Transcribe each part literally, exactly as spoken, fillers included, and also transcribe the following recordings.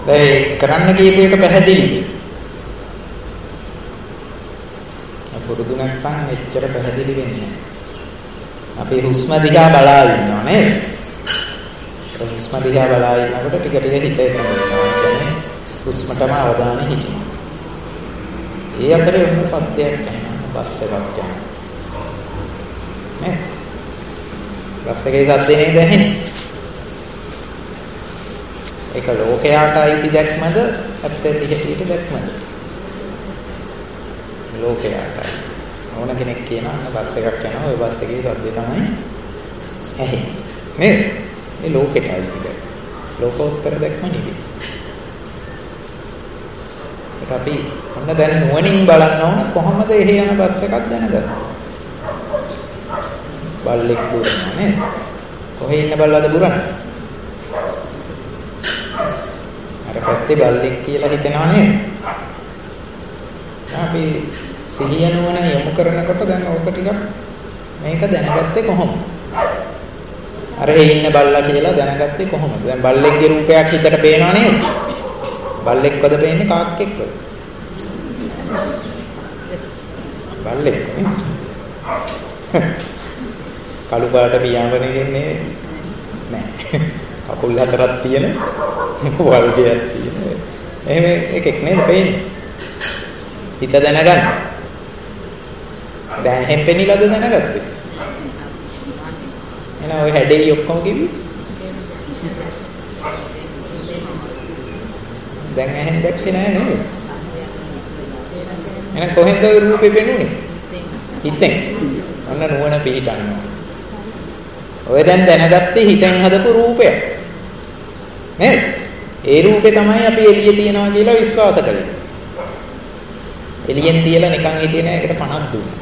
දැන් කරන්න කියපු එක පැහැදිලිද? පුරුදු නැත්නම් එච්චර පැහැදිලි වෙන්නේ නැහැ. අපි හුස්ම දිහා බලා ඉන්නවා නේද? හුස්ම දිහා බලා ඉන්නකොට ටික ටික හිත එකඟ වෙනවා. කියන්නේ හුස්මටම අවධානය හිටිනවා. ඒ අතරේ වෙන සත්‍යයක් නැහැ. බස් එකක් යනවා. නේ? බස් එකේ සද්දේ නේද ඇහෙන්නේ? ඒක ලෝකයට අයිති දැක්මද? ඇත්තට ඉහිට දැක්මද? ලෝකයට. ඕන කෙනෙක් කියනවා බස් එකක් යනවා ওই බස් එකේ සද්දේ තමයි ඇහෙන්නේ. නේද? මේ ලෝකයට අයිති දැක්ම. ලෝකෝත්තර දැක්ම නෙවෙයි. ඒක අපි ඔන්න දැන් නුවණින් බලන්න ඕන කොහොමද එහෙ යන බස් එකක් දැනගන්නේ? බල්ලෙක් බුරනවා නේද? කොහේ ඉන්න බල්ලද බුරන්නේ? අර පැත්තේ බල්ලෙක් කියලා හිතනවා නේද? අපි සිහිය නුවණ යොමු කරනකොට දැන් ඕක ටිකක් මේක දැනගත්තේ කොහොමද? අර ඒ ඉන්න බල්ලා කියලා දැනගත්තේ කොහොමද? දැන් බල්ලෙක්ගේ රූපයක් හිතට පේනවා නේද? බල්ලෙක්වද පේන්නේ කාක්කෙක්වද? බල්ලෙක් නේ. කළු පාට පියාඹනේ ඉන්නේ නෑ. කකුල් හතරක් තියෙන වල්ගයක් තියෙන. එහෙම එකෙක් නේද පේන්නේ? හිත දැනගන්න. දැන් එහෙන් පෙනිලාද දැනගත්තේ? එහෙනම් ඔය හැඩේ ඔක්කොම කිව්වේ? දැන් එහෙන් දැක්කේ නෑ නේද? එහෙනම් කොහෙන්ද ඔය රූපේ පෙනුනේ? හිතෙන්. ඔන්න නුවණ පිහිටන්න. ඔය දැන් දැනගත්තේ හිතෙන් හදපු රූපයක්. නේද? ඒ රූපේ තමයි අපි එළියේ තියනවා කියලා විශ්වාස කළේ. එළියෙන් තියලා නිකන් හිටියේ නෑ ඒකට පණක් දුන්නා.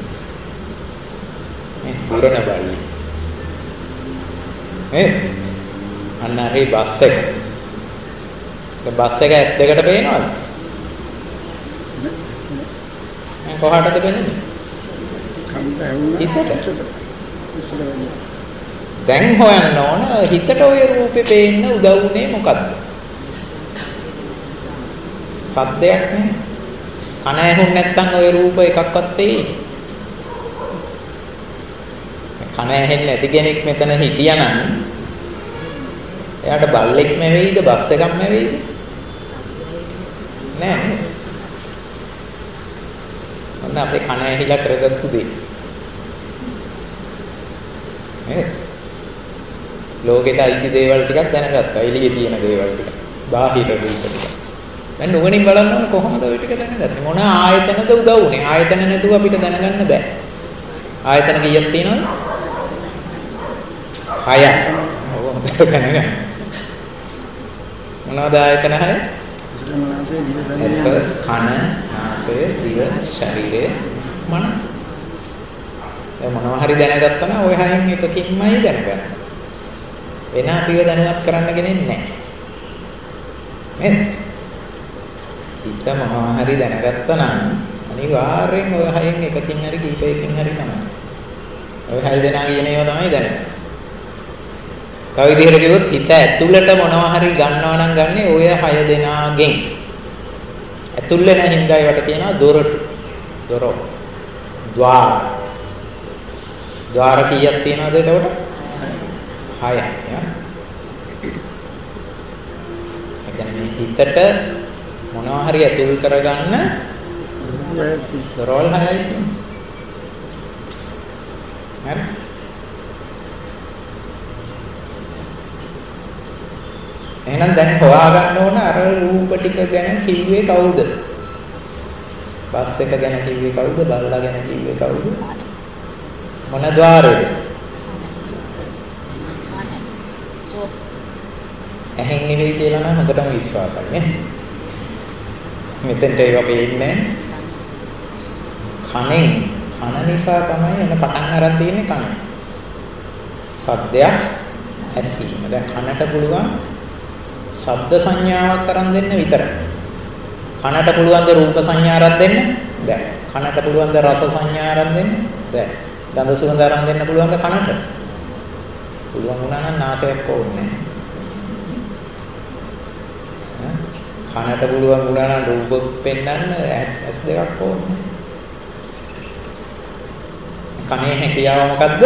මේ පුරණ බයි. ඈ අන්න හරි බස් එක. ඒ බස් එක ඇස් දෙකට පේනවද? මම කොහාටද පේන්නේ? හිතට. දැන් හොයන්න ඕන හිතට ওই රූපේ පේන්න උදව් වුනේ මොකද්ද? සද්දයක් නේ. කන ඇහුන් නැත්තම් ওই රූප එකක්වත් පේන්නේ. කන ඇහෙන්නේ නැති කෙනෙක් මෙතන හිටියානම් එයාට බල්ලෙක් මැවෙයිද බස් එකක් මැවෙයිද? නෑ නේද? ඔන්න අපේ කන ඇහිලා කරගත්තු දෙයක්. නේද? ලෝකෙට අයිති දේවල් ටිකක් දැනගත්තා. එළියේ තියෙන දේවල් ටික. බාහිර රූප ටික. දැන් නුවණින් බලන්න කොහොමද ওই ටික දැනගත්තේ? මොන ආයතනද උදව් උනේ? ආයතන නැතුව අපිට දැනගන්න බෑ. ආයතන කීයක් තියෙනවද? හයක්. ඔව් දැනගන්න. මොනවද ආයතන හය? ඇස, කන, නාසය, දිව, ශරීරය, මනස. ඒ මොනවා හරි දැනගත්තා නම් ওই හයෙන් එකකින්මයි දැනගන්නේ. වෙන අපිව දැනුවත් කරන්න ගෙනෙන්නේ නැහැ. නේද? හිත මොනවා හරි දැනගත්තා නම් අනිවාර්යෙන් ওই හයෙන් එකකින් හරි කීපයකින් හරි තමයි. ওই හය දෙනා කියන ඒවා තමයි දැනගන්නේ. තව විදිහට කිව්වොත් හිත ඇතුළට මොනවා හරි ගන්නවා නම් ගන්නෙ ඔය හය දෙනාගෙන්. ඇතුල් වෙන හින්දා ඒවට කියනවා දොරටු. දොර. ద్వාර. ద్వාර කීයක් තියෙනවද එතකොට? හයයි. ඒ කියන්නේ හිතට මොනවා හරි ඇතුල් කරගන්න දොරවල් හයයි තියෙනවා. හරි? එහෙනම් දැන් හොයාගන්න ඕන අර රූප ටික ගැන කිව්වේ කවුද? බස් එක ගැන කිව්වේ කවුද? බල්ලා ගැන කිව්වේ කවුද? මොන ద్వාරේද? ඇහෙන් නෙවෙයි කියලා නම් හොඳටම විශ්වාසයි නේ. මෙතෙන්ට ඒක පේන්නේ කනෙන්. කන නිසා තමයි එන පටන් අරන් තියෙන්නේ කන. සද්දයක් ඇසීම. දැන් කනට පුළුවන් ශබ්ද සංඥාවක් අරන් දෙන්න විතරයි. කනට පුළුවන් ද රූප සංඥා අරන් දෙන්න? බෑ. කනට පුළුවන් ද රස සංඥා අරන් දෙන්න? බෑ. ගන්ධ සුවඳ අරන් දෙන්න පුළුවන් ද කනට? පුළුවන් වුණා නම් නාසයක් ඕනේ නැහැ. කනට පුළුවන් වුණා නම් රූප පෙන්වන්න ඇස් දෙකක් ඕනේ. කනේ හැකියාව මොකද්ද?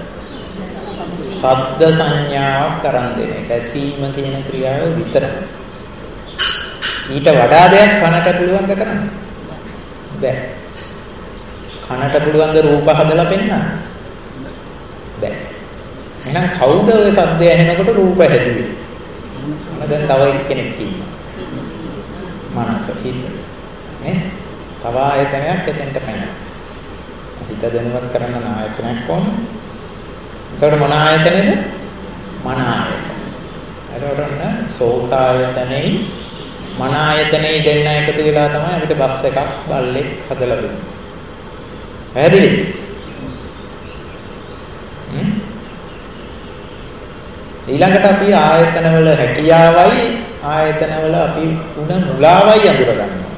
ශබ්ද සංඥාවක් කරන් දෙන එක. ඇසීම කියන ක්‍රියාව විතරයි. ඊට වඩා දෙයක් කනට පුළුවන් ද කරන්න? බෑ. කනට පුළුවන් ද රූප හදලා පෙන්වන්න? බෑ. එහෙනම් කවුද ඔය ශබ්දය ඇහෙනකොට රූප හැදුවේ? දැන් තව කෙනෙක් ඉන්නවා. මනස හිත. නේ? තව ආයතනයක් එතෙන්ට පැනනවා. හිත දැනුවත් කරන්න ආයතනයක් ඕනේ. එතකොට මොන ආයතනේද? මන ආයතන. එතකොට න සෝත ආයතනෙයි මන ආයතනෙයි දෙන්න එකතු වෙලා තමයි අපිට බස් එකක් බල්ලෙක් හදලා දුන්නේ. පැහැදිලිද? හ්ම්. ඊළඟට අපි ආයතනවල හැකියාවයි ආයතනවල අපි උන මුලාවයි අඳුර ගන්නවා.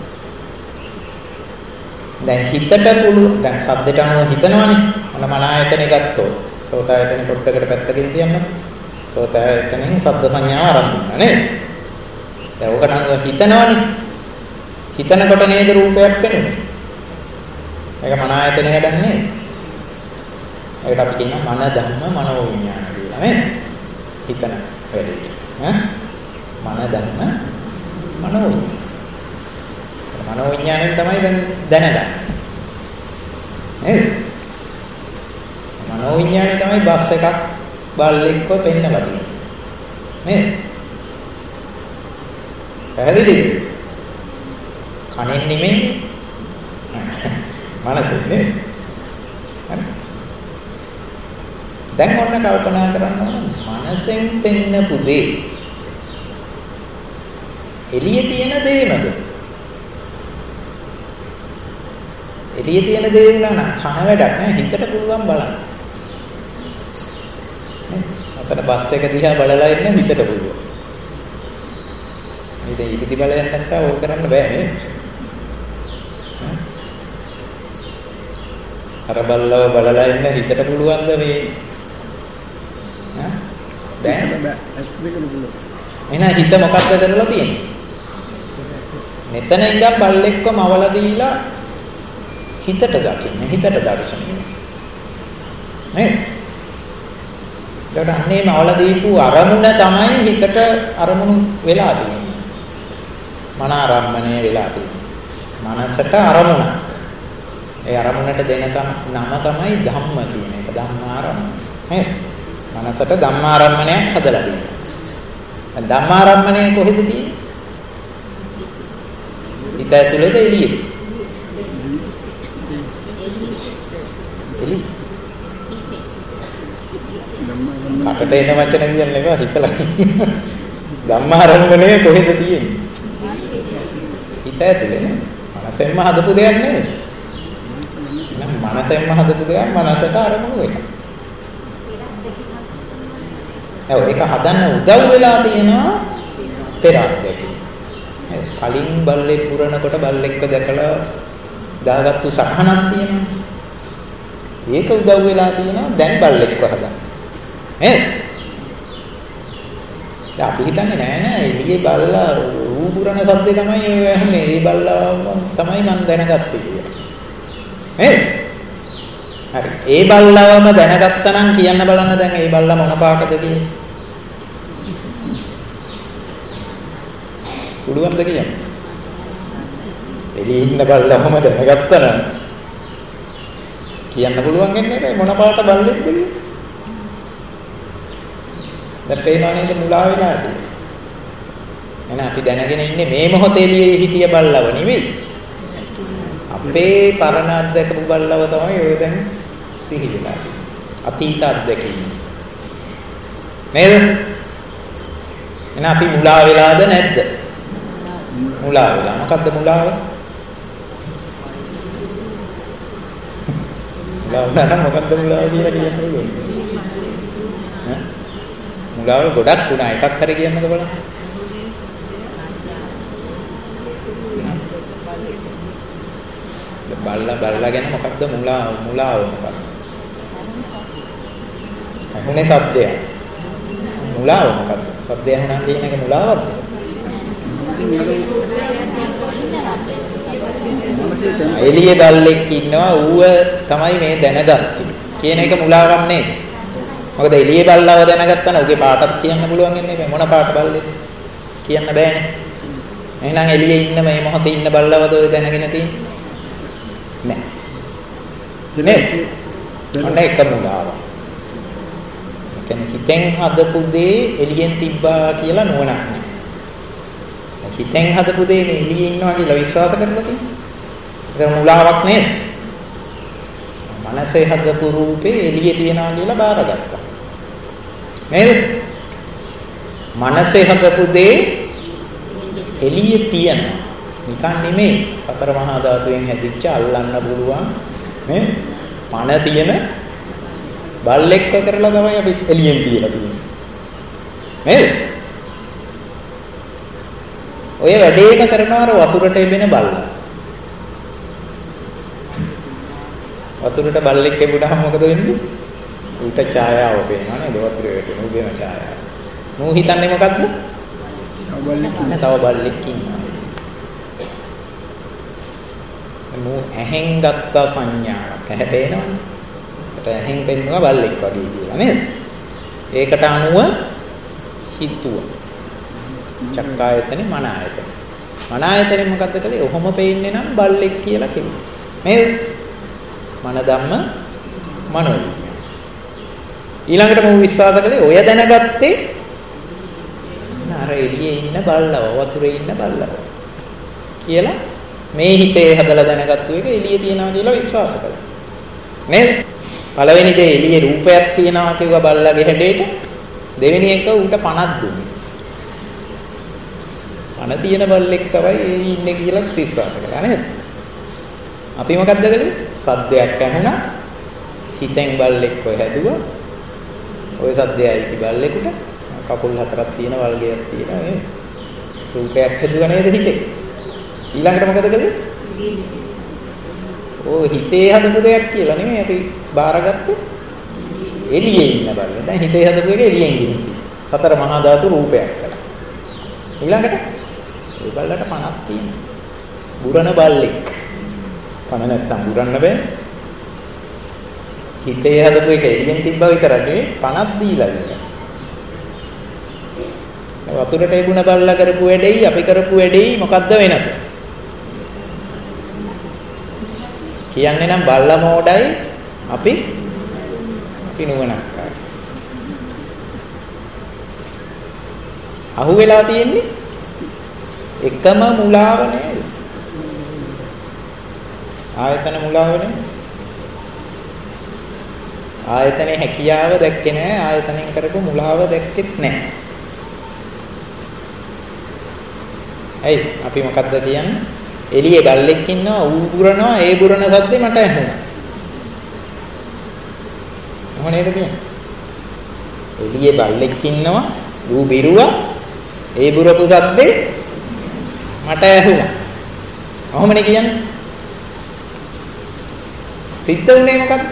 දැන් හිතට පුළු දැන් සද්දට අනුව හිතනවනේ. අන මන ආයතනෙ ගත්තොත් සෝත ආයතනෙ පොඩ්ඩකට පැත්තකින් තියන්න. සෝත ආයතනෙන් ශබ්ද සංඥාව ආරම්භ වෙනවා නේද? දැන් ඔකට අනුව හිතනවනේ. හිතනකොට නේද රූපයක් පෙනෙන්නේ. ඒක මන ආයතනෙ වැඩන්නේ. ඒකට අපි කියනවා මන ධම්ම මනෝ විඥාන කියලා නේද? හිතන වැඩේ. ඈ මන ධම්ම මනෝ විඥාන. මනෝ විඥාණයෙන් තමයි දැන් දැනගන්නේ. නේද? මනෝ විඥාණය තමයි බස් එකක් බල්ලෙක්ව පෙන්නලා තියෙන්නේ. නේද? පැහැදිලිද? කනෙන් නෙමෙයි මනසෙන් නේද? හරි. දැන් ඔන්න කල්පනා කරන්න ඕන මනසෙන් පෙන්නපු දේ එළියේ තියෙන දේමද? එළියේ තියෙන දේ වුණා නම් කන වැඩක් නෑ හිතට පුළුවන් බලන්න. අතන බස් එක දිහා බලලා ඉන්න හිතට පුළුවන්. මේ ඉතිති බලයන් නැත්තම් ඕක කරන්න බෑ නේද? අර බල්ලව බලලා ඉන්න හිතට පුළුවන්ද මේ? ඈ බෑ බෑ ඇස් දෙකම පුළුවන්. එහෙනම් හිත මොකක්ද කරලා තියෙන්නේ? මෙතන ඉඳන් බල්ලෙක්ව මවලා දීලා හිතට දකින්න හිතට දර්ශනය නේද? ඒකට අන්නේම අවල දීපු අරමුණ තමයි හිතට අරමුණු වෙලා තියෙන්නේ. මන ආරම්මණය වෙලා තියෙන්නේ. මනසට අරමුණක්. ඒ අරමුණට දෙන නම තමයි ධම්ම කියන එක. ධම්මාරම්මණය. නේද? මනසට ධම්මාරම්මණයක් හදලා තියෙනවා. ධම්මාරම්මණය කොහෙද තියෙන්නේ? හිත ඇතුළේද එළියේද? එළි. කටට එන වචන කියන්නේ නේද හිතලා. ධම්මාරම්මණය කොහෙද තියෙන්නේ? හිත ඇතුලේ නේ. මනසෙන්ම හදපු දෙයක් නෙවෙයි. මනසෙන්ම හදපු දෙයක් මනසට අරමුණු වෙනවා. ඒක හදන්න උදව් වෙලා තියෙනවා පෙර අත්දැකීම්. කලින් බල්ලෙක් පුරනකොට බල්ලෙක්ව දැකලා දාගත්තු සහනක් තියෙනවා. ඒක උදව් වෙලා තියෙනවා දැන් බල්ලෙක්ව හදන්න. නේද? දැන් අපි හිතන්නේ නෑ නෑ එළියේ බල්ලා රූපුරන සද්දේ තමයි ඔය ඇහුනේ. ඒ බල්ලා තමයි මම දැනගත්තේ කියලා. නේද? හරි. ඒ බල්ලවම දැනගත්තා නම් කියන්න බලන්න දැන් ඒ බල්ලා මොන පාටද කියන්නේ? පුළුවන්ද කියන්නේ? එළියේ ඉන්න බල්ලවම දැනගත්තා නම් කියන්න පුළුවන් වෙන්නේ මොන පාට බල්ලෙක්ද කියන්නේ? දැන් පේනවා නේද මුලා වෙලාදී. එහෙනම් අපි දැනගෙන ඉන්නේ මේ මොහොතේ එළියේ හිටිය බල්ලව නෙවෙයි. අපේ පරණ අත්දැකපු බල්ලව තමයි ඔය දැන් සිහි වෙලා තියෙන්නේ. අතීත අත්දැකීම්. නේද? එහෙනම් අපි මුලා වෙලාද නැද්ද? මුලා වෙලා. මොකද්ද මුලාව? මුලා වුණා නම් මොකද්ද මුලාව කියලා කියන්න පුළුවන්. ඈ? මුලාව ගොඩක් වුණා. එකක් හරි කියන්නද බලන්න. බල්ලා බල්ලා ගැන මොකක්ද මුලා මුලාව මොකක්ද? අහුනේ සද්දය. මුලාව මොකක්ද? සද්දය අහනවා කියන එක මුලාවක්ද? එළියේ බල්ලෙක් ඉන්නවා ඌව තමයි මේ දැනගත්තේ කියන එක මුලාවක් නේද? මොකද එළියේ බල්ලව දැනගත්තා නම් ඌගේ පාටත් කියන්න පුළුවන් වෙන්නේ නැහැ. මොන පාට බල්ලෙද කියන්න බෑනේ. එහෙනම් එළියේ ඉන්න මේ මොහොතේ ඉන්න බල්ලවද ඔය දැනගෙන තියෙන්නේ? නෑ. නේද? ඔන්න එක මුලාවක්. ඒ කියන්නේ හිතෙන් හදපු දේ එළියෙන් තිබ්බා කියලා නුවණක් නෑ. හිතෙන් හදපු දේ එළියේ ඉන්නවා කියලා විශ්වාස කරලා තියෙනවා. ඒක මුලාවක් නේද? මනසේ හදපු රූපේ එළියේ තියනවා කියලා බාරගත්තා. නේද? මනසේ හදපු දේ එළියේ තියනවා. නිකන් නෙමෙයි. සතර මහා ධාතුවෙන් හැදිච්ච අල්ලන්න පුළුවන් නේ? පණ තියෙන බල්ලෙක්ව කරලා තමයි අපි එළියෙන් තියලා තියෙන්නේ. නේද? ඔය වැඩේම කරනවා අර වතුරට එබෙන බල්ලා. වතුරට බල්ලෙක් එබුණාම මොකද වෙන්නේ? ඌට ඡායාව පේනවා නේද? වතුරේ වැටෙන උගේම ඡායාව. නෝ හිතන්නේ මොකද්ද? තව බල්ලෙක් ඉන්න. තව බල්ලෙක් ඉන්නවා. නෝ ඇහෙන් ගත්ත සංඥාවක්. ඇහැ පේනවනේ. ඒකට ඇහෙන් පෙන්නවා බල්ලෙක් වගේ කියලා නේද? ඒකට අනුව හිතුවා. චක්කායතනේ මන ආයතන. මන ආයතනේ මොකද්ද කලේ? ඔහොම පෙන්නේ නම් බල්ලෙක් කියලා කිව්වා. නේද? මන ධම්ම මනෝ. ඊළඟට මම විශ්වාස කළේ ඔය දැනගත්තේ අර එළියේ ඉන්න බල්ලව වතුරේ ඉන්න බල්ලව කියලා මේ හිතේ හදලා දැනගත්තු එක එළියේ තියනවා කියලා විශ්වාස කළා. නේද? පළවෙනි දේ එළියේ රූපයක් තියනවා කිව්වා බල්ලගේ හැඩේට. දෙවෙනි එක ඌට පණක් දුන්නා. පණ තියෙන බල්ලෙක් තමයි ඉන්නේ කියලා විශ්වාස කළා නේද? අපි මොකද්ද කළේ? සද්දයක් ඇහුණා. හිතෙන් බල්ලෙක් ඔය හැදුවා. ඔය සද්දයයි ඉති බල්ලෙකුට කකුල් හතරක් තියෙන වල්ගයක් තියෙනවා නේද? රූපයක් හැදුවා නේද හිතේ? ඊළඟට මොකද කළේ? ඔය හිතේ හදපු දෙයක් කියලා නෙමෙයි අපි බාරගත්තේ. එළියේ ඉන්න බල්ල. දැන් හිතේ හදපු එක එළියෙන් ගිහින්. සතර මහා ධාතු රූපයක් කළා. ඊළඟට ඒ බල්ලට පණක් තියෙනවා. බුරණ බල්ලෙක්. පණ නැත්තම් බුරන්න බෑ. හිතේ හදපු එක එළියෙන් තිබ්බා විතර නෙවෙයි පණක් දීලා ඉන්නවා. වතුරට එබුණ බල්ලා කරපු වැඩේයි අපි කරපු වැඩේයි මොකද්ද වෙනස? කියන්නේ නම් බල්ලා මෝඩයි අපි අපි නුවණක් ආයි. අහු වෙලා තියෙන්නේ එකම මුලාව නේද? ආයතන මුලාව නේද? ආයතනේ හැකියාව දැක්කේ නැහැ. ආයතනෙන් කරපු මුලාව දැක්කෙත් නැහැ. ඇයි අපි මොකද්ද කියන්නේ? එළියේ බල්ලෙක් ඉන්නවා ඌ බුරනවා ඒ බුරන සද්දේ මට ඇහුණා. මොනේද කියන්නේ? එළියේ බල්ලෙක් ඉන්නවා ඌ බිරුවා ඒ බුරපු සද්දේ මට ඇහුණා. කොහොමනේ කියන්නේ? සිද්ධ වුණේ මොකද්ද?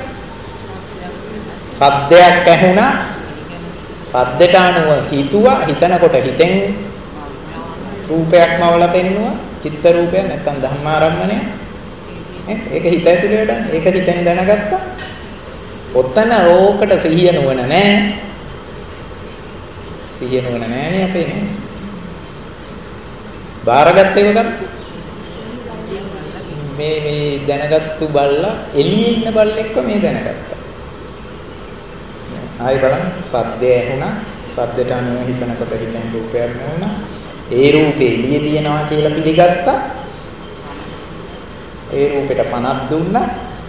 සද්දයක් ඇහුණා. සද්දට අනුව හිතුවා. හිතනකොට හිතෙන් රූපයක්ම වල පෙන්නුවා. චිත්ත රූපයක් නැත්නම් ධම්මාරම්මණය. ඒක හිත ඇතුලේ වැඩන්නේ. ඒක හිතෙන් දැනගත්තා. ඔතන ඕකට සිහිය නුවණ නැහැ. සිහිය නුවණ නැහැනේ අපේ නේ. බාරගත්තේ මොකක්ද? මේ මේ දැනගත්තු බල්ලා එළියේ ඉන්න බල්ලෙක්ව මේ දැනගත්තා. ආයි බලන්න සද්දය ඇහුණා. සද්දට අනුව හිතනකොට හිතෙන් රූපයක් නැවුණා. ඒ රූපේ එළියේ තියනවා කියලා පිළිගත්තා. ඒ රූපෙට පණක් දුන්නා.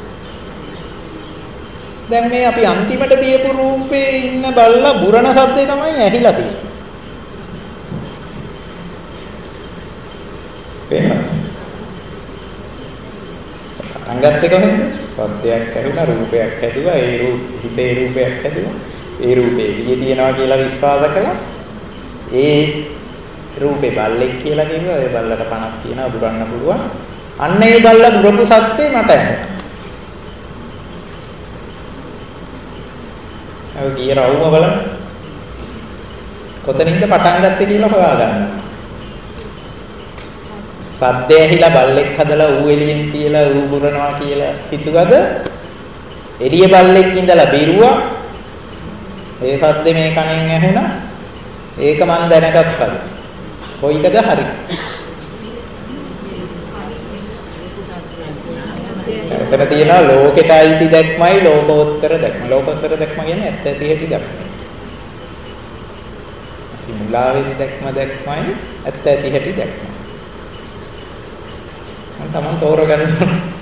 දැන් මේ අපි අන්තිමට තියපු රූපේ ඉන්න බල්ලා බුරණ සද්දේ තමයි ඇහිලා තියෙන්නේ. පේනවද? අංගත් එක කොහෙන්ද? සද්දයක් ඇහුණා රූපයක් හැදුවා. ඒ රූප හිතේ රූපයක් හැදුවා. ඒ රූපේ එළියේ තියනවා කියලා විශ්වාස කළා. ඒ රූපේ බල්ලෙක් කියලා කිව්වා. ඒ බල්ලට පණක් තියෙනවා බුරන්න පුළුවන්. අන්න ඒ බල්ලා බුරපු සත්‍යේ මට ඇහුණා. අව ගිය රවුම බලන්න. කොතනින්ද පටන් ගත්තේ කියලා හොයාගන්න. සද්දය ඇහිලා බල්ලෙක් හදලා ඌ එළියෙන් තියලා ඌ බුරනවා කියලා හිතුවද? එළිය බල්ලෙක් ඉඳලා බිරුවා. ඒ සද්දේ මේ කණෙන් ඇහුණා. ඒක මන් දැනගත්තා. කොයිකද හරි? එතන තියෙනවා ලෝකෙට අයිති දැක්මයි ලෝකෝත්තර දැක්ම. ලෝකෝත්තර දැක්ම කියන්නේ ඇත්ත ඇති හැටි දැක්ම. මුලාවෙන් දැක්ම දැක්මයි ඇත්ත ඇති හැටි දැක්ම. මම තමන් තෝරගන්න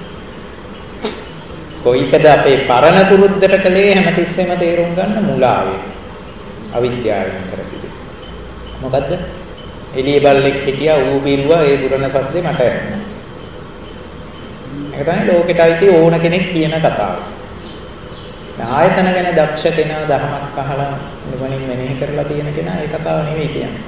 කොයිකද අපේ පරණ පුරුද්දට කලේ හැමතිස්සෙම තේරුම් ගන්න මුලාවේ. අවිද්‍යාවෙන් කරපිටි. මොකද්ද? එළිය බල්ලෙක් හිටියා ඌ බිරුවා ඒ බුරණ සද්දේ මට ඇහුණා. ඒක තමයි ලෝකෙට අයිති ඕන කෙනෙක් කියන කතාව. ආයතන ගැන දක්ෂ කෙනා දහමක් අහලා නිවනින් මෙනෙහි කරලා තියෙන කෙනා ඒ කතාව නෙවෙයි කියන්නේ.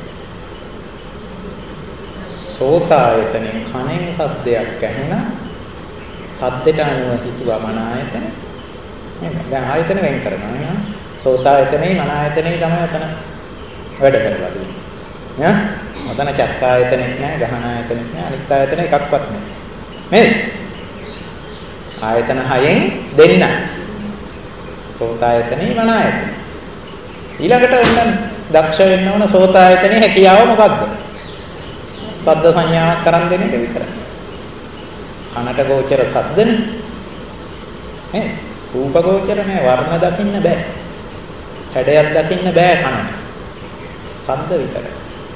සෝතායතනෙන් කනෙන් සද්දයක් ඇහුණා. සද්දට අනුව හිතුවා මන ආයතන. නේද? දැන් ආයතන වෙන් කරනවා නේ. සෝතායතනේ මන ආයතනේ තමයි අතන වැඩ කරලා තියෙන්නේ. ඈ? අතන චක්කායතනෙත් නෑ, ගහන ආයතනෙත් නෑ, අනිත් ආයතන එකක්වත් නෑ. නේද? ආයතන හයෙන් දෙන්න. සෝතායතනේ මන ආයතනේ. ඊළඟට උන්න දක්ෂ වෙන්න ඕන සෝතායතනේ හැකියාව මොකක්ද? සද්ද සංඥාවක් කරන් දෙන එක විතරයි. කනට ගෝචර සද්දනේ. නේ? රූප ගෝචර නෑ, වර්ණ දකින්න බෑ. හැඩයක් දකින්න බෑ කනට. සද්ද විතරයි.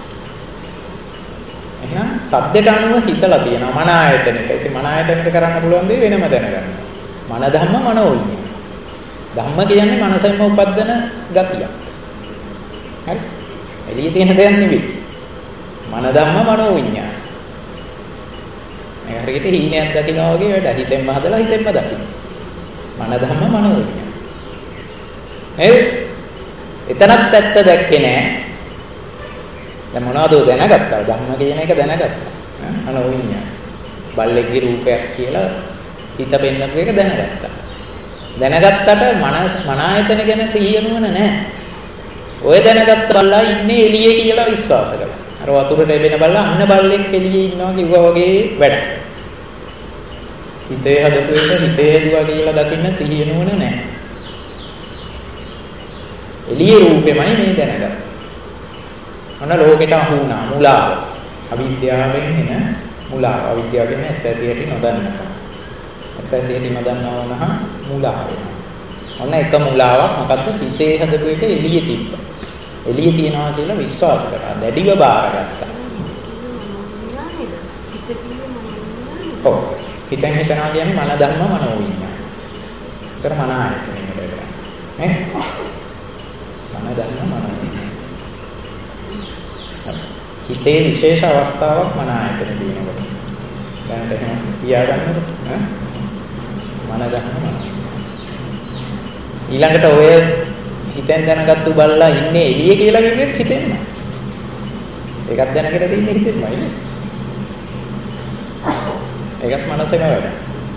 එහෙනම් සද්දට අනුව හිතලා තියෙනවා මන ආයතනෙට. ඉතින් මන ආයතනෙට කරන්න පුළුවන් දේ වෙනම දැනගන්න. මන ධම්ම මනෝවිඤ්ඤාණ. ධම්ම කියන්නේ මනසෙන්ම උපදින ගතියක්. හරි? එළියේ තියෙන දෙයක් නෙවෙයි. මන ධම්ම මනෝවිඤ්ඤාණ. මේ හරියට හීනයක් දකිනවා වගේ වැඩ. හිතෙන්ම හදලා හිතෙන්ම දකින්න. මන ධම්ම මනෝවිඤ්ඤාණ. හරි? එතනත් ඇත්ත දැක්කේ නෑ. දැන් මොනවද දැනගත්තා? ධම්ම කියන එක දැනගත්තා. මනෝවිඤ්ඤාණ. බල්ලෙක්ගේ රූපයක් කියලා හිත පෙන්නපු එක දැනගත්තා. දැනගත්තට මනස මන ආයතන ගැන සිහිය නුවණ නැහැ. ඔය දැනගත්ත බල්ලා ඉන්නේ එළියේ කියලා විශ්වාස කළා. අර වතුරට එබෙන බල්ලා අන්න බල්ලෙක් එළියේ ඉන්නවා කිව්වා වගේ වැඩ. හිතේ හදපු එක හිතේ හදුවා කියලා දකින්න සිහිය නුවණ නැහැ. එළියේ රූපෙමයි මේ දැනගත්තේ. අන්න ලෝකෙට අහු වුණා මුලාව. අවිද්‍යාවෙන් එන මුලාව. අවිද්‍යාව කියන්නේ ඇත්ත ඇති හැටි නොදන්නකම. ඇත්ත ඇති හැටි නොදන්නා වුණා මුලාව වෙනවා. ඔන්න එක මුලාවක් මොකද්ද? හිතේ හදපු එක එළියේ තිබ්බා. එළියේ තියනවා කියලා විශ්වාස කරා. දැඩිව බාරගත්තා. ඔව්. හිතෙන් හිතනවා කියන්නේ මන ධර්ම මනෝවිඤ්ඤාණ. ඒතර මන ආයතනෙ නේද? නේ? මන ධර්ම මනෝවිඤ්ඤාණ. හිතේ විශේෂ අවස්ථාවක් මන ආයතනෙ දිනනකොට. දැනට එහෙම තියාගන්නකො ඈ මන ධර්ම ඊළඟට ඔය හිතෙන් දැනගත්තු බල්ලා ඉන්නේ එළියේ කියලා කිව්වෙත් හිතෙන්න. ඒකත් දැනගෙන තින්නේ හිතෙන්මයි නේ. ඒකත් මනසේම වැඩ.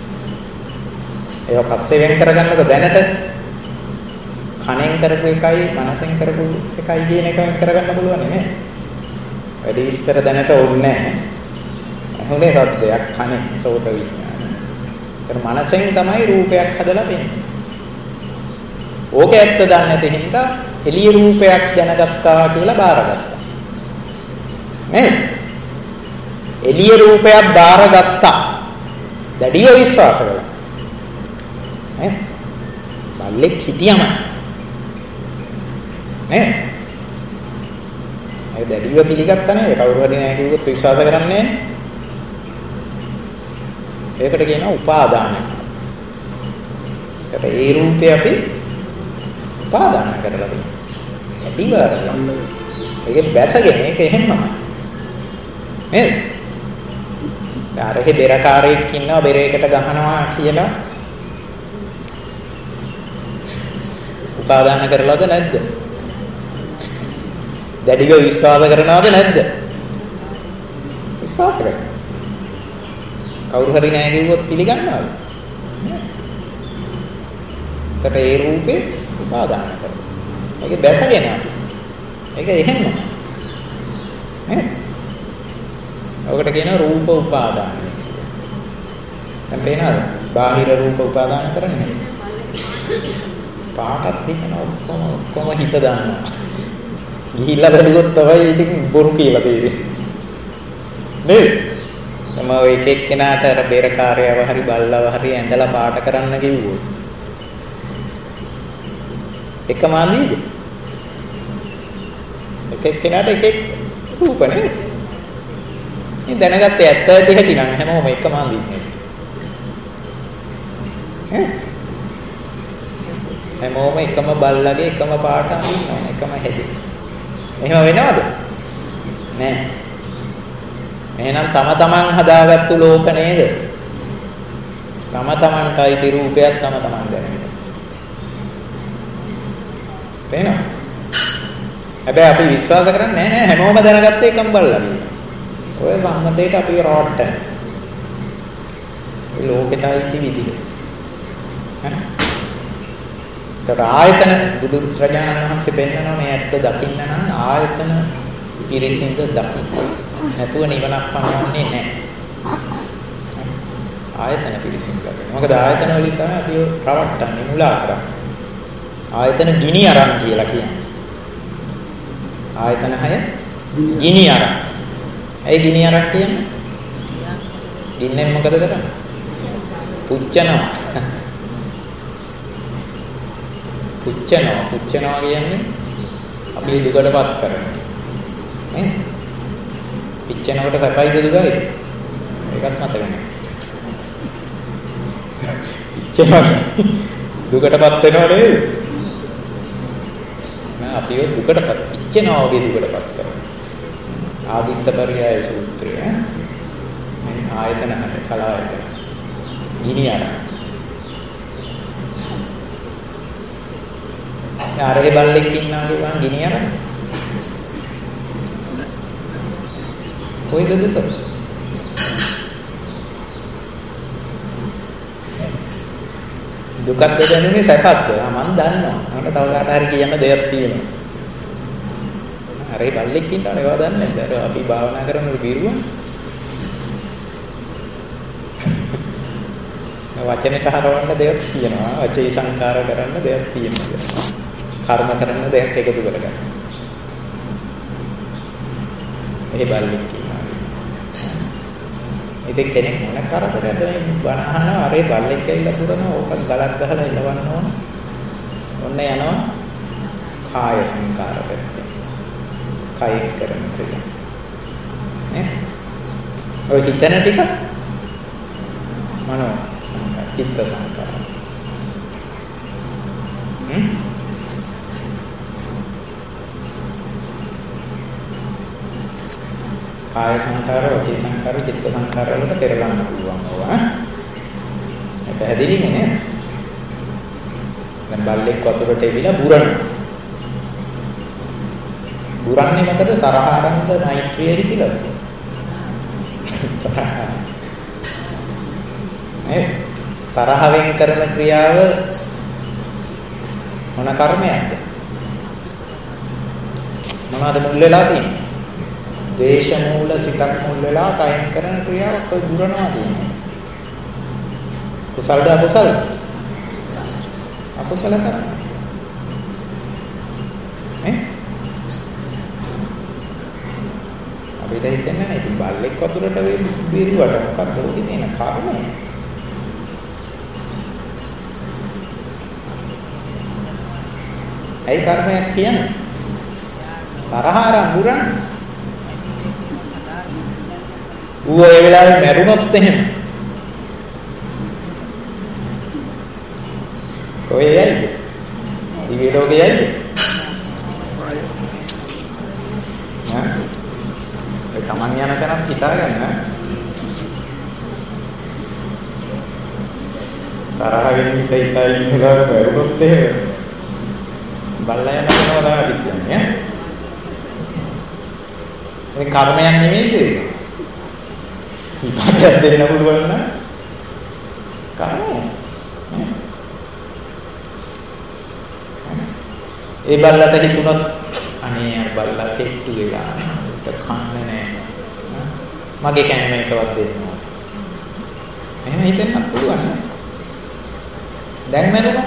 ඒක පස්සේ වෙන් කරගන්නකො දැනට කණෙන් කරපු එකයි මනසෙන් කරපු එකයි කියන එක වෙන් කරගන්න පුළුවන් නේ. වැඩි විස්තර දැනට ඕනේ නැහැ. අහුනේ සද්දයක් කණෙන් සෝත විඥාන. ඒක මනසෙන් තමයි රූපයක් හදලා දෙන්නේ. ඕක ඇත්ත දන්නේ නැති හින්දා එළිය රූපයක් දැනගත්තා කියලා බාරගත්තා. නේද? එළිය රූපයක් බාරගත්තා. දැඩිව විශ්වාස කළා. ඈ බල්ලෙක් හිටියම නේද? ඒ දැඩිව පිළිගත්තා නේද? කවුරු හරි නැහැ කිව්වොත් විශ්වාස කරන්නේ නැහැ. ඒකට කියනවා උපාදාන. ඒකට ඒ රූපේ අපි උපාදාන කරලා තියෙනවා. ඇතිව අරගෙන. ඒකේ බැසගෙන ඒක එහෙමමයි. නේද? ආරෙහි බෙරකාරයෙක් ඉන්නවා බෙරේකට ගහනවා කියලා උපාදාන කරලාද නැද්ද? දැඩිව විශ්වාස කරනවද නැද්ද? විශ්වාස කරනවා. කවුරු හරි නැහැ කිව්වොත් පිළිගන්නවද? ඒකට ඒ රූපේ උපාදාන කරනවා. ඒක බැසගෙන අපි. ඒක එහෙමම. නේ? ඔව් ඔකට කියනවා රූප උපාදාන. දැන් පේනවද? බාහිර රූප උපාදාන කරන්නේ. පාටත් හිතන ඔක්කොම ඔක්කොම හිත දානවා. ගිහිල්ලා බැලුවොත් තමයි ඉතින් බොරු කියලා තේරෙන්නේ. නේද? තම ඔය එක එක්කෙනාට අර බේරකාරයව හරි බල්ලව හරි ඇඳලා පාට කරන්න කිව්වොත් එකම අනිද? එක එක්කෙනාට එක එක රූප නේද? ඉතින් දැනගත්තේ ඇත්ත ඇති හැටි නම් හැමෝම එකම අඳින්නේ. ඈ හැමෝම එකම බල්ලගේ එකම පාට අඳිනවා එකම හැටි. එහෙම වෙනවද? නෑ. එහෙනම් තම තමන් හදාගත්තු ලෝක නේද? තම තමන්ටයි ති රූපයක් තම තමන් දැනෙන්නේ. පේනවද? හැබැයි අපි විශ්වාස කරන්නේ නෑ නෑ හැමෝම දැනගත්තේ එකම බල්ලා කියලා. ඔය සම්මතයට අපි රොට්ට. ඒ ලෝකෙටයි ති විදිහ. තර ආයතන බුදු රජාණන් වහන්සේ පෙන්නනවා මේ ඇත්ත දකින්න නම් ආයතන පිරිසිඳ දකින්න. නැතුව නිවනක් පණවන්නේ නැහැ. ආයතන පිරිසිඳ දකින්න. මොකද ආයතන වලින් තමයි අපි රවට්ටන්නේ මුලා කරන්නේ. ආයතන ගිනි අරන් කියලා කියන්නේ. ආයතන හය ගිනි අරන්. ඒ ගිනි අරන් කියන්නේ ගින්නෙන් මොකද කරන්නේ? පුච්චනවා. පුච්චනවා පුච්චනවා කියන්නේ අපි දුකටපත් කරනවා. නේ? පිච්චෙනකොට සැපයිද දුකයිද? ඒකත් මතක නැහැ. පිච්චෙනවා දුකටපත් වෙනව නේද? නෑ අපි ඔය දුකටපත් පිච්චෙනවා වගේ දුකටපත් කරනවා. ආදිත්ත පරියාය සූත්‍රය මේ ආයතන හත සලආයතන ගිනි අරන් ආරේ බල්ලෙක් ඉන්නවා කියවන් ගිනි අරන් කොයිද දුක? දුකක් දැනෙන්නේ සැපක්ද? ආ මම දන්නවා. මට තව කාට හරි කියන්න දෙයක් තියෙනවා. ආරේ බල්ලෙක් ඉන්නවනේ ඒවා දන්නේ නැද්ද? අර අපි භාවනා කරනකොට බිරුවා. වචනේ කහරවන්න දෙයක් තියෙනවා. වචී සංකාර කරන්න දෙයක් තියෙනවා. කර්ම කරන්න දෙයක් එකතු කරගන්න. ඒ බල්ලෙක් ඉන්නවා. ඉතින් කෙනෙක් මොන කරදරයක්ද මේ බණ අහනවා අරේ බල්ලෙක් ඇවිල්ලා පුරනවා ඕකත් ගලක් ගහලා එලවන්න ඕන. ඔන්න යනවා කාය සංකාර පැත්තේ. කායික කරන ක්‍රියා. නේ? ඔය හිතන ටික මනෝ සංකාර, චිත්ත සංකාර. හ්ම්? කාය සංකාර, වචී සංකාර, චිත්ත සංකාර වලට පෙරලන්න පුළුවන් ඕවා. ඒක පැහැදිලිනේ නේද? දැන් බල්ලෙක් වතුරට එවිලා බුරනවා. බුරන්නේ මොකද? තරහ ආරම්භ මෛත්‍රිය හිතිලද? ඒ තරහෙන් කරන ක්‍රියාව මොන කර්මයක්ද? මොනවද මුල් වෙලා තියෙන්නේ? දේශ මූල සිතක් මුල් වෙලා කයෙන් කරන ක්‍රියාවක් ඔය දුරනවා කියන්නේ. කුසල්ද අකුසල්ද? අකුසල කරන. ඈ? අපිට හිතෙන්නේ නැහැ ඉතින් බල්ලෙක් වතුරට බීරුවට මොකක්ද ඔකේ තියෙන කර්මය? ඇයි කර්මයක් කියන්නේ? තරහ ආරම්භුරන් ඌ ඒ වෙලාවේ මැරුණොත් එහෙම කොහේ යයිද? දිව්‍ය ලෝකේ යයිද? ඈ ඒ තමන් යන තැනක් හිතාගන්න. තරහින් ඉතයි ඉතලා මැරුණොත් එහෙම බල්ලා යන කෙනා තමයි කියන්නේ. ඒ කර්මයක් නෙමෙයිද? විපාකයක් දෙන්න පුළුවන් නම් කර්මය. ඒ බල්ලට හිතුණොත් අනේ අර බල්ලා කෙට්ටු වෙලා උට කන්න නැහැ. මගේ කෑම එකවත් දෙන්න ඕන. එහෙම හිතෙන්නත් පුළුවන් නේ. දැන් මරුණා.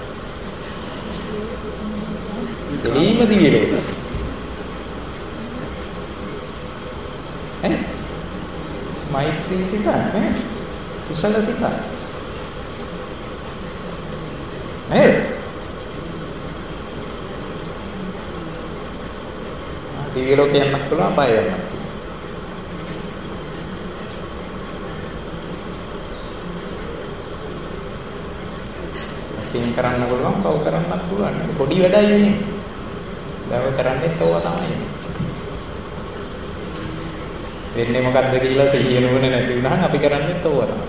දෙීම දිවිලෝක. ඈ මෛත්‍රී සිත නේ. කුසල සිත. ඈ දිවිලෝක යන්නත් පුළුවන් අපාය යන්නත් පුළුවන්. පින් කරන්න පුළුවන්, පව් කරන්නත් පුළුවන්. පොඩි වැඩයි මේ. දව කරන්නේත් ඕවා තමයි. වෙන්නේ මොකද්ද කියලා සිහිය නුවණ නැති වුණාම අපි කරන්නේත් ඕවා තමයි.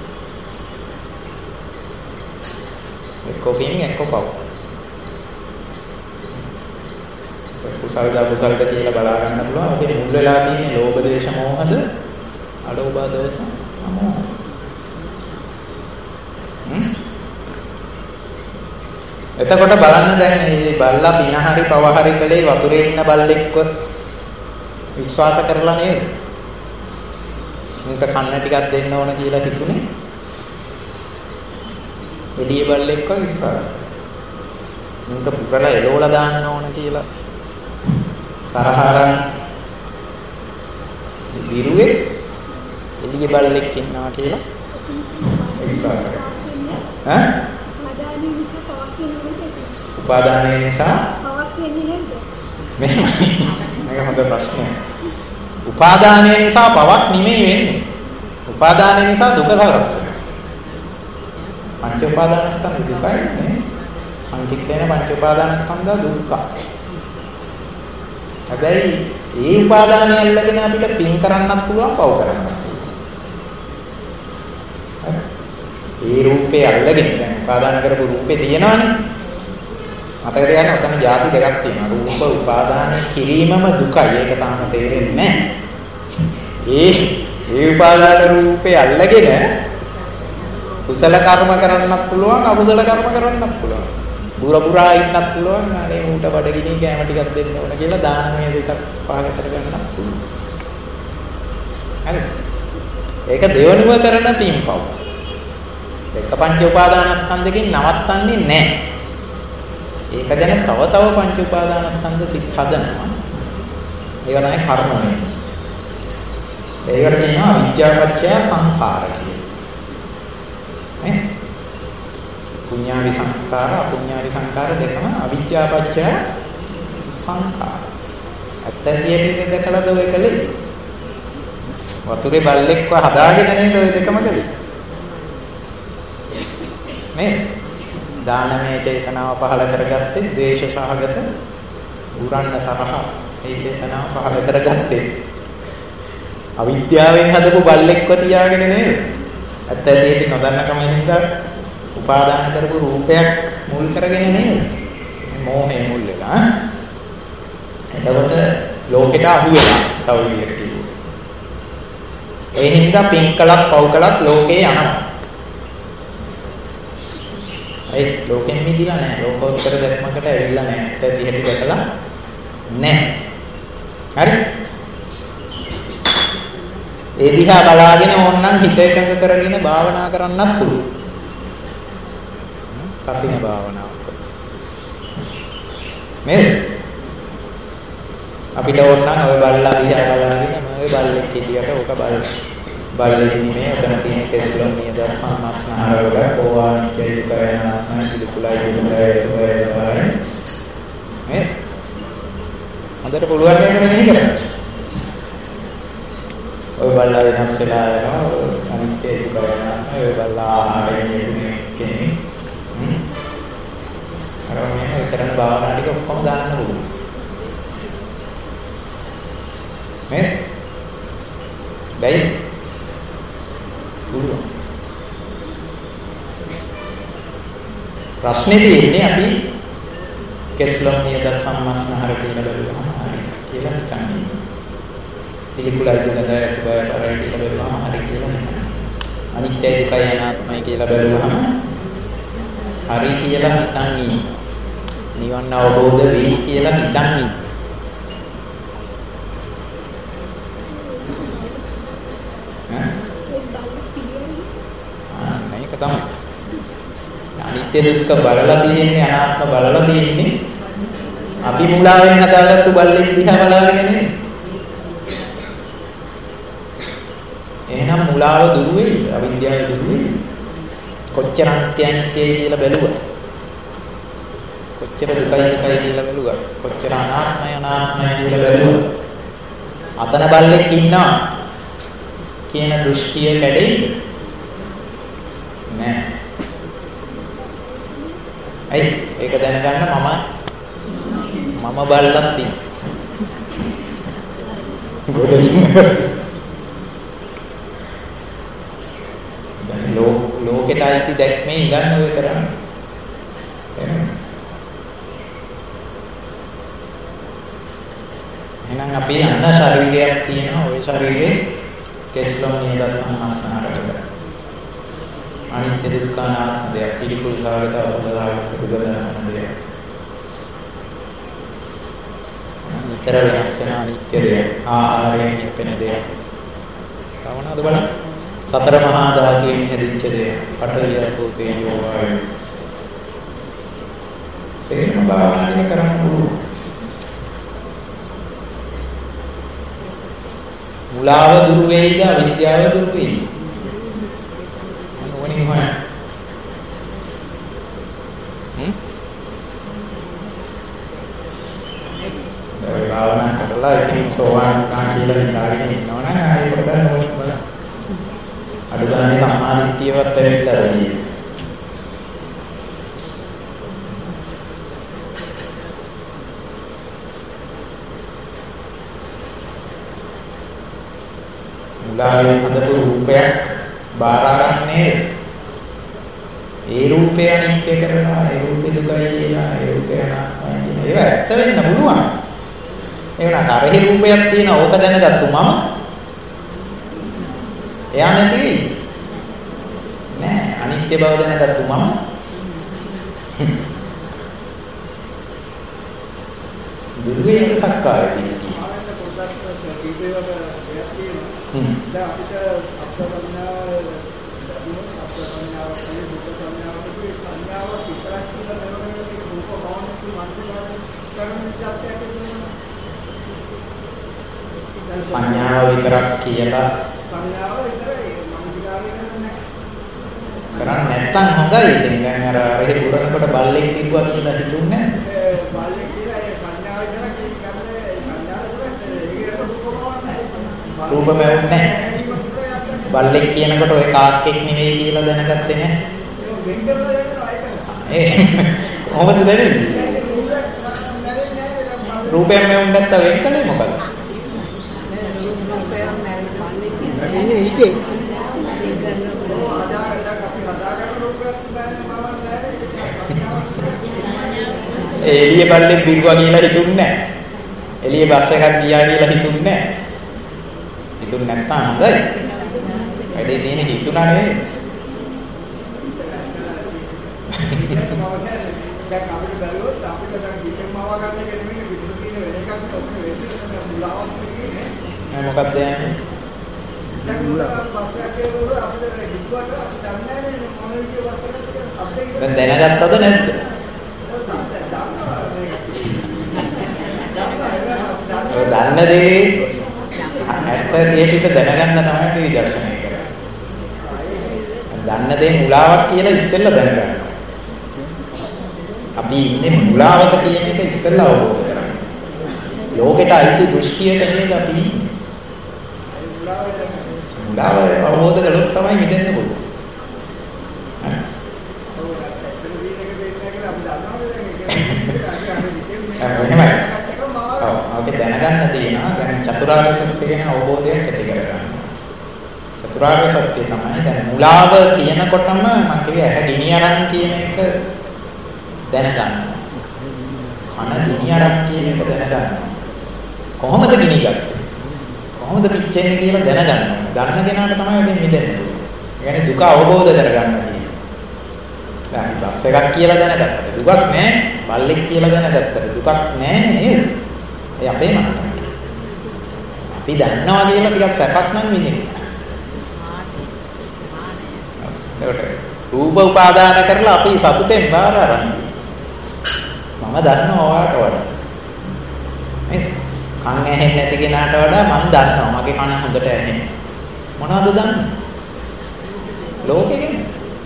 එක්ක පින් එක්ක පව්. කුසල්ද අකුසල්ද කියලා බලා ගන්න පුළුවන්. අපේ මුල් වෙලා තියෙන ලෝභ දේශ මොහද, අලෝභ දෝෂ අමෝහ. හ්ම් එතකොට බලන්න දැන් මේ බල්ලා පින හරි පව හරි කලේ වතුරේ ඉන්න බල්ලෙක්ව විශ්වාස කරලා නේද? මේක කන්න ටිකක් දෙන්න ඕන කියලා හිතුනේ. එළිය බල්ලෙක්ව විශ්වාස කරා. මේක පුරලා එලෝලා දාන්න ඕන කියලා තරහරන් විරුවේ එළිය බල්ලෙක් ඉන්නවා කියලා විශ්වාස කරා. ඈ උපාදානය නිසා පවක් වෙන්නේ නැද්ද? මේක හොඳ ප්‍රශ්නයක්. උපාදානය නිසා පවක් නෙමෙයි වෙන්නේ. උපාදානය නිසා දුක සකස් වෙනවා. පංච උපාදානස්කන්ධ දුකයි නේ. සංකිට්ඨේන පංච උපාදානස්කන්ධ දුක්ඛ. හැබැයි ඒ උපාදානය අල්ලගෙන අපිට පින් කරන්නත් පුළුවන්, පව් කරන්නත් පුළුවන්. ඒ රූපේ අල්ලගෙන දැන් උපාදාන කරපු රූපේ තියෙනවනේ. මතක තියාගන්න ඔතන ಜಾති දෙකක් තියෙනවා. රූප උපාදාන කිරීමම දුකයි. ඒක තාම තේරෙන්නේ නැහැ. ඒ ඒ උපාදාන රූපේ අල්ලගෙන කුසල කර්ම කරන්නත් පුළුවන්, අකුසල කර්ම කරන්නත් පුළුවන්. බුර බුරා ඉන්නත් පුළුවන්. අනේ ඌට බඩගිනි කෑම ටිකක් දෙන්න ඕන කියලා දානමය සිතක් පහල කරගන්නත් පුළුවන්. හරිද? ඒක දෙවනුව කරන පින්පව්. එක පංච උපාදානස්කන්ධකින් නවත්තන්නේ නැහැ. ඒක ගැන තව තව පංච උපාදානස්කන්ධ සිත් හදනවා. ඒවා තමයි කර්මය. ඒකට කියනවා අවිජ්ජාපච්චය සංඛාර කියලා. නේ? පුඤ්ඤාවි සංඛාර, අපුඤ්ඤාවි සංඛාර දෙකම අවිජ්ජාපච්චය සංඛාර. අත්‍යතියේ දෙකලද ඔය කලේ? වතුරේ බල්ලෙක්ව හදාගෙන නේද ඔය දෙකම කලේ? නේ? දානමය චේතනාව පහළ කරගත්තේ ද්වේෂ සහගත උරන්න තරහ ඒ චේතනාව පහළ කරගත්තේ අවිද්‍යාවෙන් හදපු බල්ලෙක්ව තියාගෙන නේද? ඇත්ත ඇත්තට නොදන්නකම හින්දා උපාදාන කරපු රූපයක් මුල් කරගෙන නේද? මෝහය මුල් වෙලා. එතකොට ලෝකෙට අහු වෙනවා තව විදිහට කිව්වොත්. ඒ හින්දා පින් කළත් පව් කළත් ලෝකේ යනවා. ඒ ලෝකෙන් මිදිලා නැහැ. ලෝකෝත්තර ධර්මයකට ඇවිල්ලා නැහැ. ඒත් දිහට දැකලා නැහැ. හරි? ඒ දිහා බලාගෙන ඕනනම් හිත එකඟ කරගෙන භාවනා කරන්නත් පුළුවන්. කසින භාවනාව. නේද? අපිට ඕනනම් ඔය බල්ලා දිහා බලාගෙන ඔය බල්ලෙක් ඉදියට ඕක බලන්න. බල්ලෙක් නෙමෙයි ඔතන තියෙන කෙස්ලොන් නියදත් සම්මස්නහර වල ඕවානිත්‍ය දුකයනාත්ම පිළිකුලයි දුකයි සෝය සාරය. මේ හොඳට පුළුවන් නේද මෙහෙ කරන්න? ඔය බල්ලා වෙනස් වෙලා යනවා අනිත්‍ය දුකයනාත්ම ඔය බල්ලා ආයෙන්නේ කෙනෙක්. හ්ම්. අර මේ කරන භාවනා ටික ඔක්කොම දාන්න ඕනේ. මේ බැයි පුළුවන්. ප්‍රශ්නේ තියෙන්නේ අපි කෙස්ලොම් නියදත් සම්මස්නහර කියලා බලුවම හරි කියලා හිතන්නේ. පිළිකුලයි දුකයි සුභය සරයි කියලා බලුවම හරි කියලා හිතන්නේ. අනිත්‍යයි දුකයි අනාත්මයි කියලා බලුවම හරි කියලා හිතන්නේ. නිවන අවබෝධ වෙයි කියලා හිතන්නේ. තමයි. අනිත්‍ය දුක්ඛ බලලා තියෙන්නේ අනාත්ම බලලා තියෙන්නේ අපි මුලාවෙන් හදාගත්තු බල්ලෙක් දිහා බලාගෙන නෙමෙයි. එහෙනම් මුලාව දුරු වෙයි, අවිද්‍යාව දුරු වෙයි. කොච්චර අනිත්‍ය අනිත්‍යයි කියලා බැලුවා. කොච්චර දුකයි දුකයි කියලා බැලුවා. කොච්චර අනාත්මයි අනාත්මයි කියලා බැලුවා. අතන බල්ලෙක් ඉන්නවා කියන දෘෂ්ටිය කැඩෙයිද? නෑ. ඇයි? ඒක දැනගන්න මම මම බල්ලක් තියෙනවා. ලෝ ලෝකෙට අයිති දැක්මේ ඉඳන් ඔය කරන්නේ. එහෙනම් අපි අන්න ශරීරයක් තියෙනවා. ওই ශරීරේ කෙස්ලොම් නියදත් සම්මස්නහර කරලා. අනිත්‍ය දුක්ඛ අනාත්ම දෙයක් පිළිකුල් සාගත අසුභතාවක දුකදාන දෙයක්. නිතර වෙනස් වෙන අනිත්‍ය දෙයක්. ආහාරයෙන් යැපෙන දෙයක්. කවුනද බලන්න? සතර මහා ධාතුයෙන් හැදිච්ච දෙයක්. පඨවි ආපෝ තේජෝ වායු. සේම භාවනාවේ කරන්න පුළුවන්. මුලාව දුරු වෙයිද අවිද්‍යාව දුරු වෙයිද? මොනින් හොයන? හ්ම්? ඒ භාවනා කරලා ඉතින් සෝවාන් කා කියලා හිතාගෙන ඉන්නවනම් ආයෙ පොඩ්ඩක් මොනින් බලන්න. අඩු ගානේ සම්මාදිට්ඨියවත් ඇවිල්ලා රැඳී. මුලාවෙන් හදපු රූපයක් බාරගන්නේ ඒ රූපය අනිත්‍ය කරනවා ඒ රූපේ දුකයි කියලා ඒ රූපය අනාත්මයි කියලා ඒව ඇත්ත වෙන්න පුළුවන්. ඒ වුණාට අරහි රූපයක් තියෙන ඕක දැනගත්තු මම එයා නැති වෙයි. නෑ අනිත්‍ය බව දැනගත්තු මම දුර්වේක සක්කායදී. හ්ම්. දැන් අපිට අප්‍රඥාව අප්‍රඥාව කියන්නේ දුක සංඥාවකදී සංඥාව විතරක් කියලා නේද රූප භවන මනසට කරන විචාරයක් තියෙනවා. සංඥාව විතරක් කියලා සංඥාව විතරයි මනසිකාරය කරන්නේ නැත්තම් හොඳයි. ඉතින් දැන් අර අර පුරනකොට බල්ලෙක් කිව්වා කියලා හිතුන්නේ නැහැ. බල්ලෙක් කියලා ඒ සංඥාව විතරක් කියන්නේ සංඥාව විතරක් රූපම නැහැ. බල්ලෙක් කියනකොට ඔය කාක්කෙක් නෙවෙයි කියලා දැනගත්තේ නැහැ. ඒ කොහොමද දැනෙන්නේ? රූපයෙන් මෙවුන් නැත්නම් වෙන් කලේ මොකද? ඉන්නේ හිතේ. එළිය බල්ලෙක් බිරුවා කියලා හිතුන්නේ නැහැ. එළිය බස් එකක් ගියා කියලා හිතුන්නේ නැහැ. හිතුන්නේ නැත්නම් හොඳයි. වැඩේ තියෙන හිතුණා නෙවෙයි. දැන් අපිට බැලුවොත් අපිට දැන් කිසිම මාව ගන්න එක නෙමෙයි පිටු තියෙන වෙන එකක් තමයි වෙන්නේ මුලාවක් කියන්නේ. මොකක්ද යන්නේ? දැන් මුලාවක් පස්සක් කියලා අපිට හිතුවට අපි දන්නේ නැහැ මොන විදිහේ වස්තුවක්ද කියලා. දැන් දැනගත්තද නැද්ද? ඔය දන්න දේ ඇත්ත දේ පිට දැනගන්න තමයි අපි විදර්ශනය කරන්නේ. දන්න දේ මුලාවක් කියලා ඉස්සෙල්ලා දැනගන්න. අපි ඉන්නේ මුලාවක කියන එක ඉස්සෙල්ලා අවබෝධ කරගන්න. ලෝකෙට අයිති දෘෂ්ටියක නේද අපි ඉන්නේ. මුලාව අවබෝධ කළොත් තමයි මිදෙන්න පුළුවන්. එහෙමයි. ඔව් අපි දැනගන්න තියෙනවා දැන් චතුරාර්ය සත්‍ය ගැන අවබෝධයක් ඇති කරගන්න. චතුරාර්ය සත්‍ය තමයි දැන් මුලාව කියනකොටම මම කිව්වේ ඇහැ ගිනි අරන් කියන එක දැනගන්න. කන ගිනි අරන් කියන එක දැනගන්න. කොහොමද ගිනි ගත්තේ? කොහොමද පිච්චෙන්නේ කියලා දැනගන්න. දන්න කෙනාට තමයි ඔකෙන් මිදෙන්න පුළුවන්. ඒ කියන්නේ දුක අවබෝධ කරගන්න තියෙන්නේ. දැන් බස් එකක් කියලා දැනගත්තා. දුකක් නැහැ. බල්ලෙක් කියලා දැනගත්තා. දුකක් නැහැ නේද? ඒ අපේ මනස. අපි දන්නවා කියලා ටිකක් සැපක් නම් විඳින්න. ඒකට රූප උපාදාන කරලා අපි සතුටෙන් බාර අරන්. මම දන්නවා ඔයාට වඩා. නේද? කන් ඇහෙන්නේ නැති කෙනාට වඩා මම දන්නවා මගේ කන හොඳට ඇහෙන්නේ. මොනවද දන්නේ? ලෝකෙ ගැන.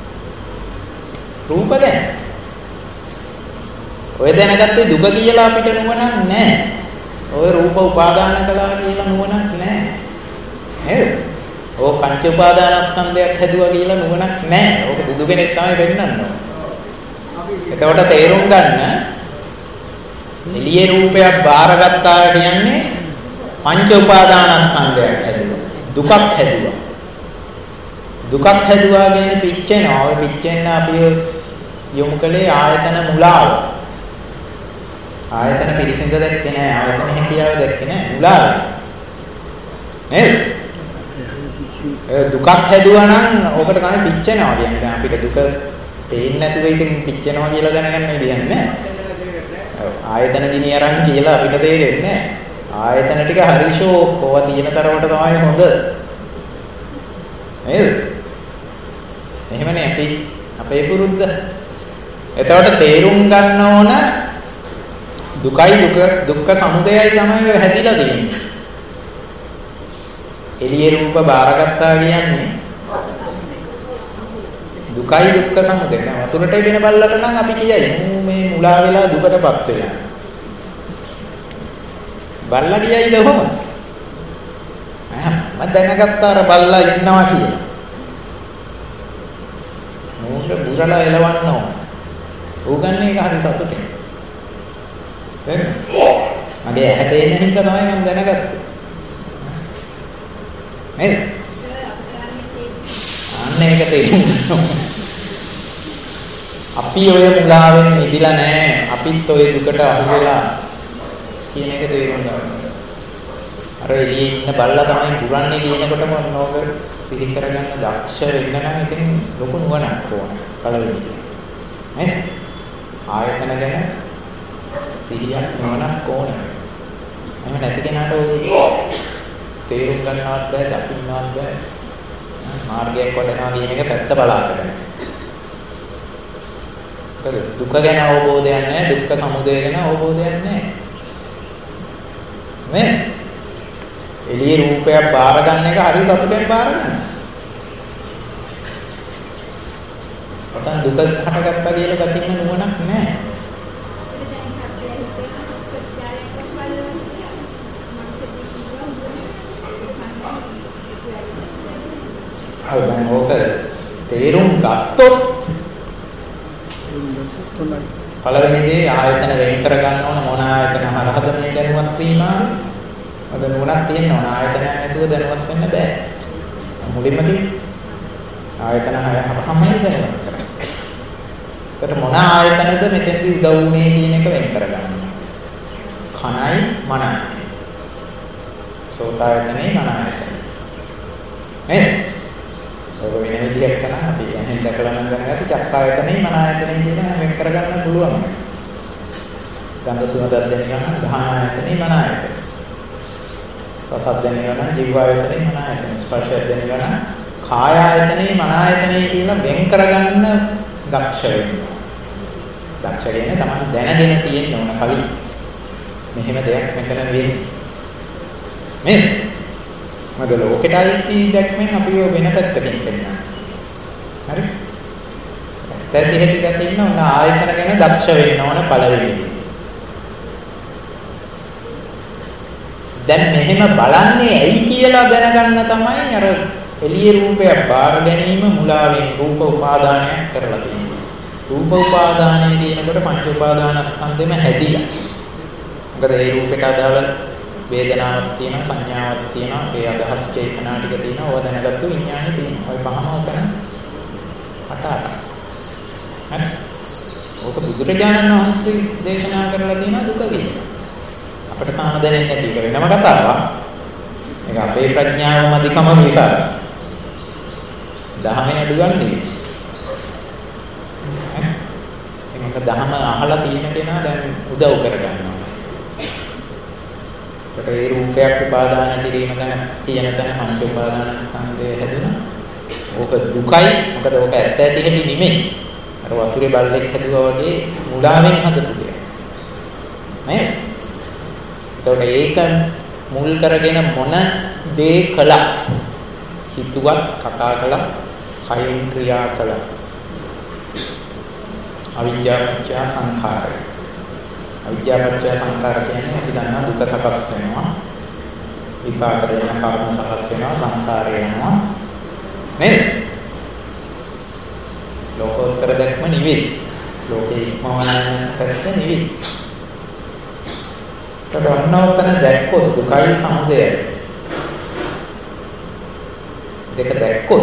රූප ගැන. ඔය දැනගත්තේ දුක කියලා අපිට නුවණක් නැහැ. ඔය රූප උපාදාන කළා කියලා නුවණක් නැහැ. නේද? ඔය පංච උපාදානස්කන්ධයක් හැදුවා කියලා නුවණක් නැහැ. ඕක බුදු කෙනෙක් තමයි වෙන්නන්නේ. එතකොට තේරුම් ගන්න එළියේ රූපයක් බාරගත්තා කියන්නේ පංච උපාදානස්කන්ධයක් හැදුවා. දුකක් හැදුවා. දුකක් හැදුවා කියන්නේ පිච්චෙනවා. ඔය පිච්චෙන්න අපි යොමු කළේ ආයතන මුලාව. ආයතන පිරිසිඳ දැක්කේ නැහැ. ආයතන හැකියාව දැක්කේ නැහැ. මුලාව. නේද? දුකක් හැදුවා නම් ඕකට තමයි පිච්චෙනවා කියන්නේ. දැන් අපිට දුක පේන්නේ නැතුව ඉතින් පිච්චෙනවා කියලා දැනගන්න විදියක් නැහැ. ආයතන ගිනි අරන් කියලා අපිට තේරෙන්නේ නැහැ. ආයතන ටික හරිෂෝ කොවා තියෙන තරමට තමයි හොඳ. නේද? එහෙමනේ අපි අපේ පුරුද්ද. එතකොට තේරුම් ගන්න ඕන දුකයි දුක දුක්ඛ සමුදයයි තමයි හැදිලා තියෙන්නේ. එළියේ රූප බාරගත්තා කියන්නේ දුකයි දුක්ඛ සමුදය. දැන් වතුරට වෙන බල්ලට නම් අපි කියයි මේ මුලා වෙලා දුකටපත් වෙලා. බල්ලා කියයිද කොහොම? මම දැනගත්තා අර බල්ලා ඉන්නවා කියලා. මූණ බුරලා එලවන්න ඕන. ඌගන්නේ ඒක හරි සතුටින්. තේරෙනවද? මගේ ඇහැ පේන හින්දා තමයි මම දැනගත්තේ. නේද? අන්න ඒක තේරුම් අපි ඔය මුලාවෙන් මිදිලා නැහැ. අපිත් ඔය දුකට අහු වෙලා කියන එක තේරුම් ගන්න. අර එළියේ ඉන්න බල්ලා තමයි පුරන්නේ කියනකොටම නෝක සිහි කරගන්න දක්ෂ වෙන්න නම් ඉතින් ලොකු නුවණක් ඕන. පළවෙනි. නේද? ආයතන ගැන සිහියක් නුවණක් ඕන. එහෙම නැති කෙනාට තේරුම් ගන්නවත් බෑ, දකින්නවත් බෑ. මාර්ගයක් වඩනවා කියන එක පැත්ත බලාගෙන. ඒක දුක ගැන අවබෝධයක් නැහැ, දුක්ඛ සමුදය ගැන අවබෝධයක් නැහැ. නේ? එළියේ රූපයක් බාර ගන්න එක හරි සතුටෙන් බාර ගන්න. ඔතන දුක හටගත්තා කියලා දකින්න නුවණක් නැහැ. දැන් ඕක තේරුම් ගත්තොත් පළවෙනි දේ ආයතන වෙන් කර ගන්න ඕන. මොන ආයතන හරහද මේ දැනුවත් වීම? අද නුවණක් තියෙන්න ඕන. ආයතන නැතුව දැනුවත් වෙන්න බෑ. මුලින්ම කිව්වේ ආයතන හය හරහමයි දැනුවත් කරන්නේ. ඒකට මොන ආයතනද මෙතෙන්දී උදව් වුනේ කියන එක වෙන් කර ගන්න. කනයි මනයි. සෝතායතනේ මනයි. නේද? ඔය වෙන විදිහකට නම් අපි එහෙන් දැකලා නම් දැනගත්ත චක්කායතනේ මනායතනේ කියන වෙන් කරගන්න පුළුවන්. ගන්ධ සුවඳ දැනෙනවා නම් ධානායතනේ මනායතනේ. රස දැනෙනවා නම් ජීවායතනේ මනායතනේ. ස්පර්ශ දැනෙනවා නම් කායායතනේ මනායතනේ කියලා වෙන් කරගන්න දක්ෂ වෙන්න. දක්ෂ වෙන්නේ තමයි දැනගෙන තියෙන්න ඕන කලින්. මෙහෙම දෙයක් මෙතන වෙන්නේ. නේද? මද ලෝකෙට ආйти දැක්මෙන් අපි වෙන පැත්තකින් කරනවා. හරි? දැන් දෙහෙටි දකින්න ඕන ආයතන ගැන දක්ෂ වෙන්න ඕන පළවෙනි දේ. දැන් මෙහෙම බලන්නේ ඇයි කියලා දැනගන්න තමයි අර එළියේ රූපයක් බාර ගැනීම මුලාවෙන් රූප උපාදානයක් කරලා තියෙන්නේ. රූප උපාදානයේ කියනකොට පංච උපාදානස්කන්ධෙම හැදිලා. මොකද ඒ රූපයට අදාළ වේදනාවක් තියෙනවා, සංඥාවක් තියෙනවා, ඒ අදහස් චේතනා ටික තියෙනවා, ඕවා දැනගත්තු විඥානෙ තියෙනවා. ඔය පහම උතන අට අට. හරි. ඕක බුදුරජාණන් වහන්සේ දේශනා කරලා තියෙනවා දුක කියලා. අපිට තාම දැනෙන්නේ නැති එක වෙනම කතාවක්. ඒක අපේ ප්‍රඥාවම අධිකම නිසා. දහමෙන් අඩු ගන්නේ. ඒක දහම අහලා තියෙන කෙනා දැන් උදව් කරගන්නවා. ඒ රූපයක් උපාදාන කිරීම ගැන කියන තැන පංච උපාදාන ස්කන්ධය හැදුණා. ඕක දුකයි. මොකද ඕක ඇත්ත ඇති හැටි නෙමෙයි. අර වතුරේ බල්ලෙක් හැදුවා වගේ මුලාවෙන් හදපු දෙයක්. නේද? ඒතකොට ඒක මුල් කරගෙන මොන දේ කළා? හිතුවත්, කතා කළා, කයින් ක්‍රියා කළා. අවිද්‍යාවච්ඡ සංඛාරය. අවිද්‍යාවච්ඡ සංඛාර කියන්නේ අපි දන්නා දුක සකස් වෙනවා. විපාක දෙන කර්ම සකස් වෙනවා, සංසාරේ යනවා. නේද? ලෝකෝත්තර දැක්ම නිවිද? ලෝකේ ඉක්මවන කරට නිවිද? තවන්නවතන දැක්කොත් දුකයි සමුදයයි. දෙක දැක්කොත්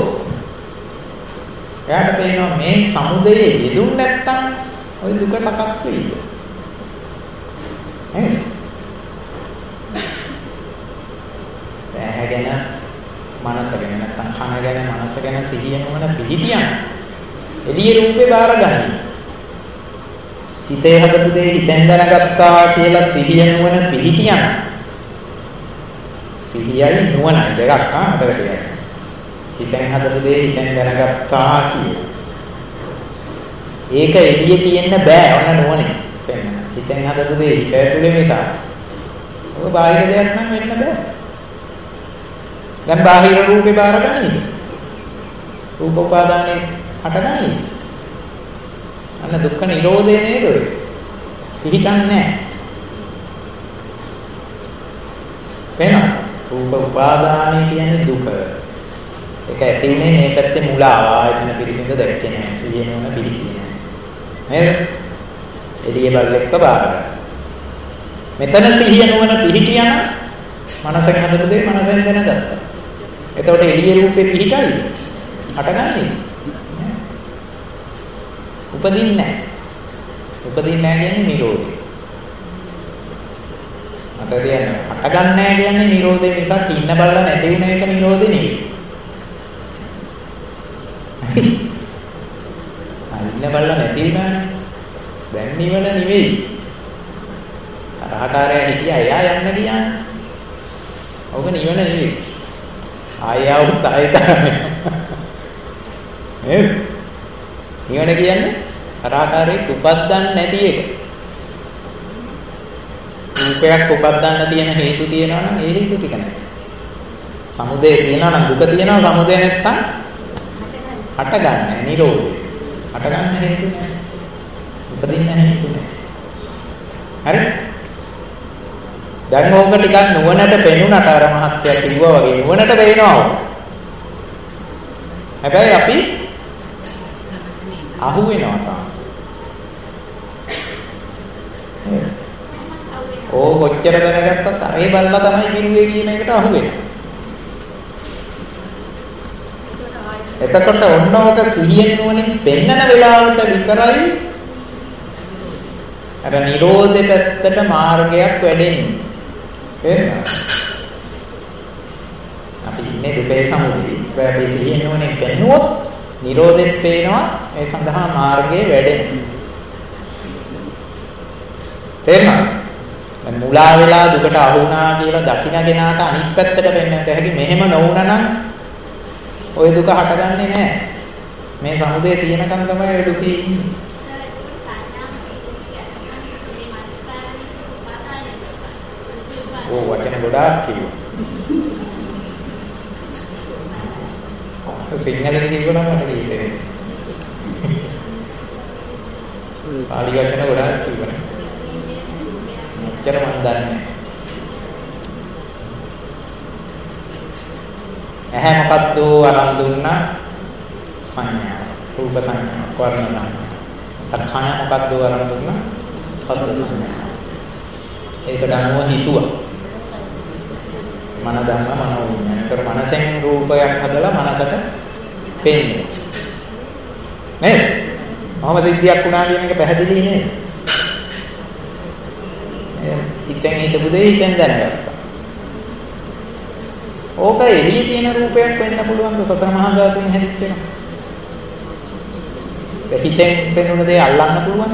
එයාට පේනවා මේ සමුදයේ යෙදුන් නැත්තම් ওই දුක සකස් වෙයිද? නේද? දැහැගෙන මනස ගැන නැත්තම් කන ගැන මනස ගැන සිහිය නොවන පිළිතියන එළිය රූපේ බාරගනි. හිතේ හදපු දේ හිතෙන් දැනගත්තා කියලා සිහිය නොවන පිළිතියන සිහියයි නුවණයි දෙකක් අතර දෙයක්. හිතෙන් හදපු දේ හිතෙන් දැනගත්තා කියලා. ඒක එළියේ තියෙන්න බෑ ඔන්න නුවණේ. පෙන්න. හිතෙන් හදපු දේ හිත ඇතුලේ මිසක් ඔය බාහිර දෙයක් නම් වෙන්න බෑ. දැන් බාහිර රූපේ බාරගන්නේද? රූප උපාදානේ හටගන්නේ. අන්න දුක්ඛ නිරෝධය නේද ඔය? පිළිගන්නේ නැහැ. වෙන රූප උපාදානේ කියන්නේ දුක. ඒක ඇති උනේ මේ පැත්තේ මුලාව ආයතන පිරිසිඳ දැක්කේ නැහැ. සිහිය නෝන පිළිගන්නේ නැහැ. නේද? එළිය බලලෙක්ක බාරගන්න. මෙතන සිහිය නෝන පිළිකියන මනසෙන් හදපු දේ මනසෙන් දැනගත්තා. එතකොට එළිය රූපේ පිළිකයි හටගන්නේ. උපදින්නේ නැහැ. උපදින්නේ නැහැ කියන්නේ නිරෝධය. මට කියන්නේ හටගන්නේ නැහැ කියන්නේ නිරෝධය මිසක් ඉන්න බලලා නැති වෙන එක නිරෝධය නෙවෙයි. ඉන්න බලලා නැති වෙනානේ. දැන් නිවන නෙවෙයි. තරහකාරය හිටියා එයා යන්න ගියානේ. ඔබ නිවන නෙවෙයි. ආයවුත් ආයතන. නේද? නිවන කියන්නේ තරහකාරයෙක් උපද්දන්න නැති එක. රූපයක් උපද්දන්න තියෙන හේතු තියෙනවා නම් ඒ හේතු ටික නැහැ. සමුදය තියෙනවා නම් දුක තියෙනවා සමුදය නැත්තම් හටගන්නේ නිරෝධය. හටගන්න හේතු නැහැ. උපදින්න හේතු නැහැ. හරි? දැන් ඕක ටිකක් නුවණට පෙනුනට අර මහත්ය කිව්වා වගේ නුවණට පේනවා. හැබැයි අපි අහු වෙනවා තාම. ඕ කොච්චර දැනගත්තත් අරේ බල්ලා තමයි පිරුවේ කියන එකට අහු වෙන්නේ. එතකොට ඔන්න ඔක සිහියෙන් නුවණින් පෙන්නන වෙලාවට විතරයි අර නිරෝධෙ පැත්තට මාර්ගයක් වැඩෙන්නේ. එහෙනම් අපි ඉන්නේ දුකේ සමුදේ. අපි සිහියෙන් නුවණින් පෙන්නුවොත් නිරෝධෙත් පේනවා. ඒ සඳහා මාර්ගයේ වැඩෙනවා. තේරුණාද? දැන් මුලා වෙලා දුකට අහු වුණා කියලා දකින්නගෙනාට අනිත් පැත්තට වෙන්නත් හැකි. මෙහෙම නොවුනනම් ওই දුක හටගන්නේ නැහැ. මේ සමුදේ තියෙනකන් තමයි ওই දුකේ ඉන්නේ. ඕ වචන ගොඩාක් කිව්වා. සිංහලෙන් කිව්වනම් මට තේරෙන්නේ. පාලි වචන ගොඩාක් කිව්වනේ. මෙච්චර මන් දන්නේ නැහැ. ඇහැ මොකද්ද අරන් දුන්නා සංඥා රූප සංඥා වර්ණ සංඥා. තකන මොකද්ද අරන් දුන්නා සද්ද සංඥා. ඒකට අනුව හිතුවා. මන ධම්ම මනෝ විඥාන. ඒතර මනසෙන් රූපයක් හදලා මනසට පෙන්නේ. නේද? මොහොම සිද්ධියක් වුණා කියන එක පැහැදිලි නේද? හිතෙන් හිතපු දේ හිතෙන් දැනගත්තා. ඕක එළියේ තියෙන රූපයක් වෙන්න පුළුවන්ද සතර මහා ධාතුන් හැදිච්ච එක? ඒ හිතෙන් පෙනුන දේ අල්ලන්න පුළුවන්ද?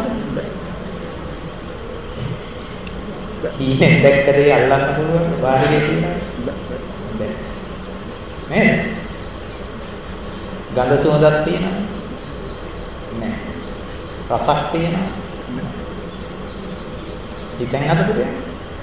හිතෙන් දැක්ක දේ අල්ලන්න පුළුවන්ද? බාහිරේ තියෙනවද? නේද? ගඳ සුවඳක් තියෙනවද? නැහැ. රසක් තියෙනවද? හිතෙන් හදපු දෙයක්.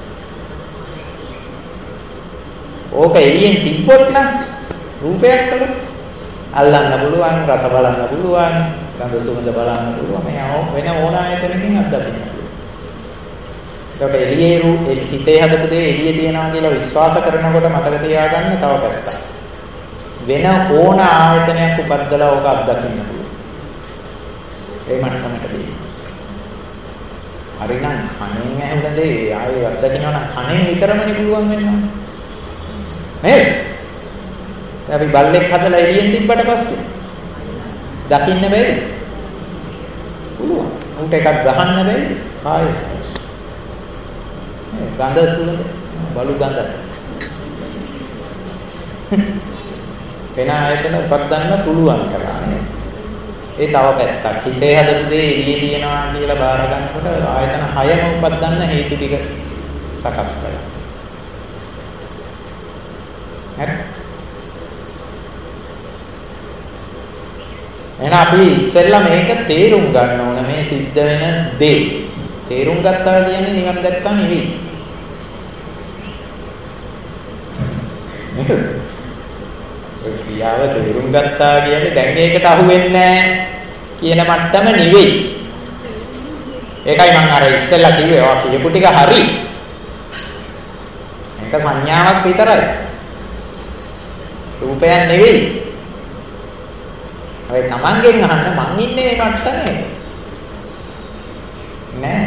ඕක එළියෙන් තිබ්බොත් නම් රූපයක් කළොත් අල්ලන්න පුළුවන්, රස බලන්න පුළුවන්, ගඳ සුවඳ බලන්න පුළුවන්. මේ වෙන ඕන ආයතනකින් අත්දකින්න පුළුවන්. ඒක එළියේ රූප හිතේ හදපු දේ එළියේ තියනවා කියලා විශ්වාස කරනකොට මතක තියාගන්න තව පැත්තක්. වෙන ඕන ආයතනයක් උපද්දලා ඕක අත්දකින්න පුළුවන්. ඒ මට්ටමටදී. හරිනම් කණෙන් ඇහුණ දේ ආයෙ අත්දකින්නවා නම් කණෙන් විතරමනේ පුළුවන් වෙන්නේ. නේද? අපි බල්ලෙක් හදලා එළියෙන් තිබ්බට පස්සේ දකින්න බැහැ. පුළුවන්. උන්ට එකක් ගහන්න බැහැ. කාය ස්පර්ශ. මේ ගඳ සුවඳ බලු ගඳ. වෙන ආයතන උපදින්න පුළුවන් කරන්නේ. ඒ තව පැත්තක්. හිතේ හදපු දේ එළියේ තියනවා කියලා බාර ගන්නකොට ආයතන හයම උපදින්න හේතු ටික සකස් කරනවා. හරි. එහෙනම් අපි ඉස්සෙල්ලා මේක තේරුම් ගන්න ඕන මේ සිද්ධ වෙන දේ. තේරුම් ගත්තා කියන්නේ නිකන් දැක්කා නෙවෙයි. ඒ ක්‍රියාව තේරුම් ගත්තා කියන්නේ දැන් ඒකට අහු වෙන්නේ නැහැ කියන මට්ටම නෙවෙයි. ඒකයි මම අර ඉස්සෙල්ලා කිව්වේ ඔය කියපු ටික හරි. මේක සංඥාවක් විතරයි. රූපයක් නෙවෙයි. අර තමන්ගෙන් අහන්න මං ඉන්නේ මේ මට්ටමේ නෑ.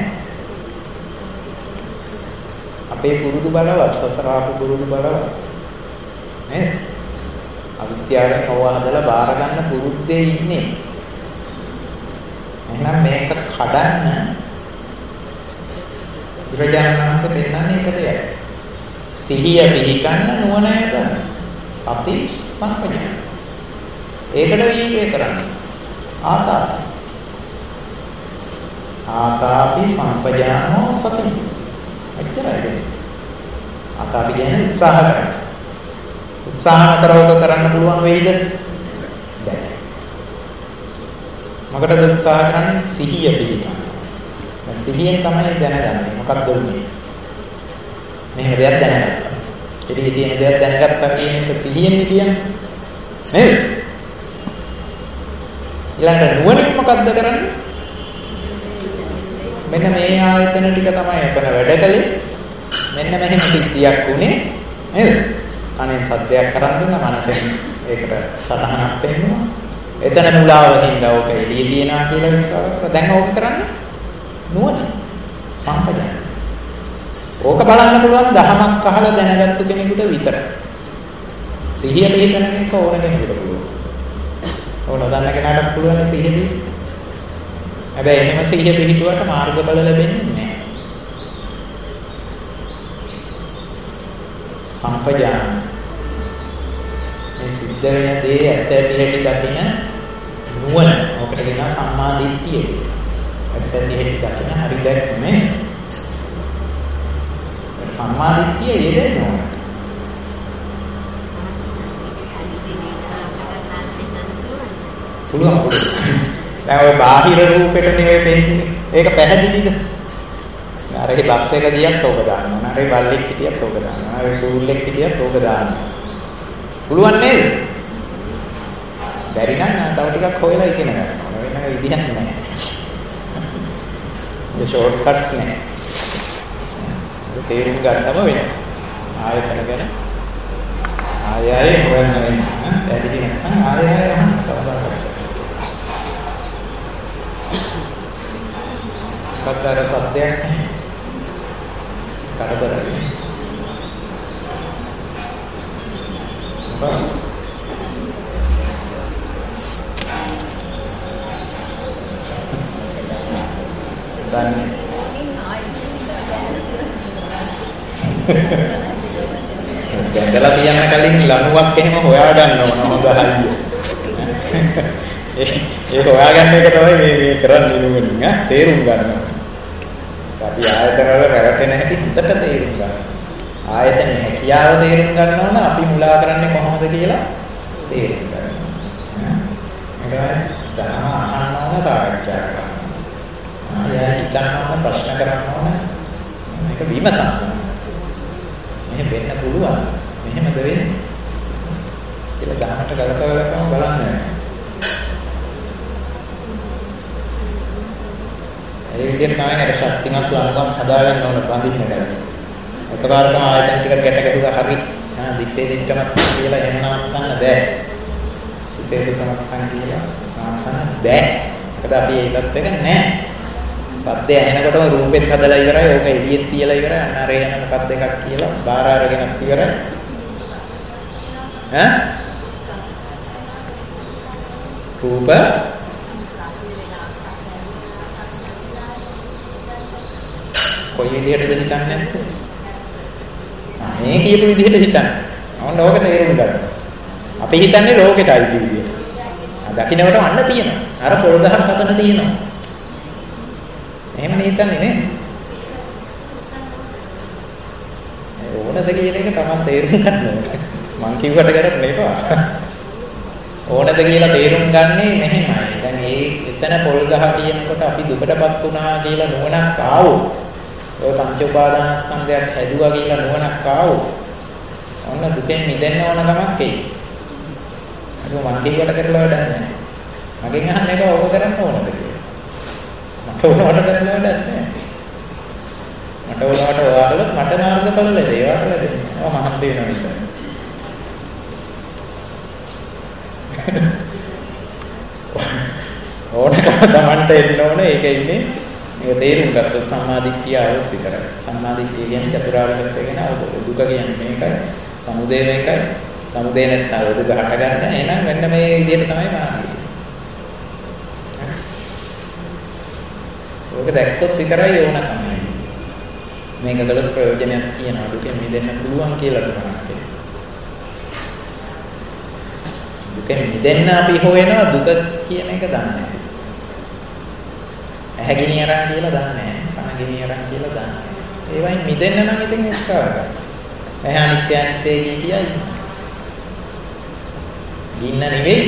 අපේ පුරුදු බලවත් සසරාපු පුරුදු බලවත් නේද? අවිද්‍යාවෙන් කව හදලා බාර ගන්න පුරුද්දේ ඉන්නේ. එහෙනම් මේක කඩන්න විරජානන් වහන්සේ පෙන්නන්නේ එක දෙයයි. සිහිය පිහිටන්න නුවණ යොදන්න. සති සංපජාන. ඒකට වීර්යය කරන්න. ආතාපි. ආතාපි සංපජානෝ සති. එච්චරයි. ආතාපි කියන්නේ උත්සාහ කරන්න. උත්සාහ කරවක කරන්න පුළුවන් වෙයිද? බැහැ. මොකටද උත්සාහ කරන්නේ? සිහිය පිළිගන්න. දැන් සිහියෙන් තමයි දැනගන්නේ මොකක්ද උනේ. මෙහෙම දෙයක් දැනගත්තා. ඉතින් තියෙන දෙයක් දැනගත්තා කියන එක සිහියෙන් කියන්නේ නේද? ඊළඟට නුවණින් මොකද්ද කරන්නේ? මෙන්න මේ ආයතන ටික තමයි එතන වැඩ කළේ. මෙන්න මෙහෙම සිද්ධියක් උනේ නේද? කනෙන් සත්‍යයක් කරන් දුන්නා, මනසෙන් ඒකට සතහනක් පෙන්නුවා. එතන මුලාවෙන් ඕක එළිය තියනවා කියලා විශ්වාස කරා. දැන් ඕක කරන්නේ නුවණ සම්පජාන. ඕක බලන්න පුළුවන් දහමක් අහලා දැනගත්තු කෙනෙකුට විතරයි. සිහිය පිළිගන්න එක ඕන කෙනෙකුට පුළුවන්. ඕන දන්න කෙනාට පුළුවන් සිහිය පිළිගන්න. හැබැයි එහෙම සිහිය පිළිතුරට මාර්ගඵල ලැබෙන්නේ නැහැ. සම්පජාන. මේ සිද්ධ වෙන දේ ඇත්ත ඇති හැටි දකින නුවණ. ඔකට කියනවා සම්මා දිට්ඨිය කියලා. ඇත්ත ඇති හැටි දකින හරි දැක්මේ. සම්මා දිට්ඨිය යෙදෙන්න ඕන. පුළුවන් පුළුවන්. දැන් ඔය බාහිර රූපෙට නෙවෙයි පෙන්නේ. ඒක පැහැදිලිද? අර ඒ බස් එක ගියත් ඕක දානවා. අර ඒ බල්ලෙක් හිටියත් ඕක දානවා. අර ඒ කුරුල්ලෙක් හිටියත් ඕක දානවා. පුළුවන් නේද? බැරි නම් තව ටිකක් හොයලා ඉගෙන ගන්න ඕන. වෙන විදිහක් නැහැ. ඒ ෂෝට් කට්ස් නැහැ. තේරුම් ගන්නම වෙනවා. ආයතන ගැන ආය ආය හොයන්න වෙනවා. පැහැදිලි නැත්නම් ආය ආය අහන්න තවදාක. කතර සත්‍යයක් කරදරයි. දන්නේ දැන්දලා තියන්න කලින් ලණුවක් එහෙම හොයා ගන්න ඕන හොඳ හරිය. ඒ ඒක හොයාගන්න එක තමයි මේ මේ කරන්නේ නුවණින් ඈ තේරුම් ගන්න. අපි ආයතන වල රැවටෙන හැටි හොඳට තේරුම් ගන්න. ආයතනේ හැකියාව තේරුම් ගන්න ඕන අපි මුලා කරන්නේ කොහොමද කියලා තේරුම් ගන්න. තමයි ධර්ම අහන්න ඕන සාකච්ඡා කරන්න. ආයෙ හිතන්න ඕන ප්‍රශ්න කරන්න ඕන. මේක විමසන්න. මෙහෙම වෙන්න පුළුවන්. මෙහෙමද වෙන්නේ? කියලා ධර්මයට ගලපලා බලන්න. ඒ විදිහට තමයි අර ශක්තිමත් ලංගම් හදාගන්න ඕන බඳින්න කරන්නේ. එකපාරටම ආයතන ටිකක් ගැට ගැහුවා හරි. ආ දිත්තේ දිත්තමත් කියලා එහෙම නවත්තන්න බෑ. සුතේ සුතමත්න් කියලා නවත්තන්න බෑ. මොකද අපි ඒකත් එක නෑ. සද්දය ඇහෙනකොටම රූපෙත් හදලා ඉවරයි. ඕක එළියෙත් තියලා ඉවරයි. අන්න අර එන මොකක්ද එකක් කියලා බාර අරගෙනත් ඉවරයි. ඈ? රූප කොයි විදිහටද හිතන්නේ නැත්තේ? මේ කියපු විදිහට හිතන්න. ඕන ඕක තේරුම් ගන්න. අපි හිතන්නේ ලෝකෙටයි කියන විදිහට. ආ දකින්නකොට අන්න තියෙනවා. අර පොල් ගහක් අතන තියෙනවා. එහෙම නේ හිතන්නේ නේ? ඕනද කියන එක තමයි තේරුම් ගන්න ඕනේ. මං කිව්වට කරන්නේ එපා. ඕනද කියලා තේරුම් ගන්නේ මෙහෙමයි. දැන් ඒ එතන පොල් ගහ කියනකොට අපි දුකටපත් වුණා කියලා නුවණක් ආවොත් ඔය පංච උපාදානස්කන්ධයක් හැදුවා කියලා නුවණක් ආවොත් ඔන්න දුකෙන් මිදෙන්න ඕන ගමක් එයි. ඒක මං කිව්වට කරලා වැඩක් නැහැ. මගෙන් අහන්න එක ඕක කරන්න ඕනද කියලා. මට ඕනවට කරලා වැඩක් නැහැ. මට ඕනවට ඔයාලත් මට මාර්ගඵල ලැබේ. ඒවට ලැබෙන්නේ. ඔය මහන්සි වෙනවා විතරයි. ඕනකම Tamanට එන්න ඕනේ. ඒක ඉන්නේ ඒක තේරුම් ගත්තොත් සම්මාදිට්ඨිය આવොත් විතරයි. සම්මාදිට්ඨිය කියන්නේ චතුරාර්ය සත්‍ය ගැන අවබෝධ. දුක කියන්නේ මේකයි. සමුදය මේකයි. සමුදය නැත්නම් දුක හට ගන්න. එහෙනම් මෙන්න මේ විදිහට තමයි මාර්ගය. ඔක දැක්කොත් විතරයි ඕනකම. මේක කළොත් ප්‍රයෝජනයක් තියෙනවා. දුකෙන් මිදෙන්න පුළුවන් කියලා තමයි. දුකෙන් මිදෙන්න අපි හොයනවා දුක කියන එක දන්නේ නැහැ. ඇහැ ගිනි අරන් කියලා දන්නේ නැහැ. කන ගිනි අරන් කියලා දන්නේ නැහැ. ඒ වයින් මිදෙන්න නම් ඉතින් උත්සාහ කරන්න. ඇහැ අනිත්‍ය අනිත්‍ය කිය කියයි. ගින්න නෙවෙයි.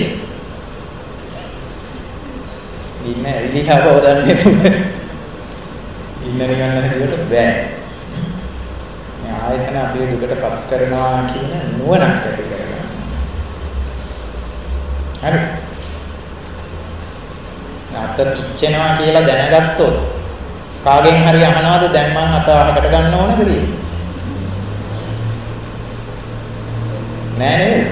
ගින්න ඇවිල්ලා බව දන්නේ තුන. ගින්න නිකන් නැතිවට බෑ. මේ ආයතන අපි දුකටපත් කරනවා කියන නුවණක් ඇති කරගන්න. හරි. අත පිච්චෙනවා කියලා දැනගත්තොත් කාගෙන් හරි අහනවාද දැන් මං අත අහකට ගන්න ඕනද කියලා? නෑ නේද?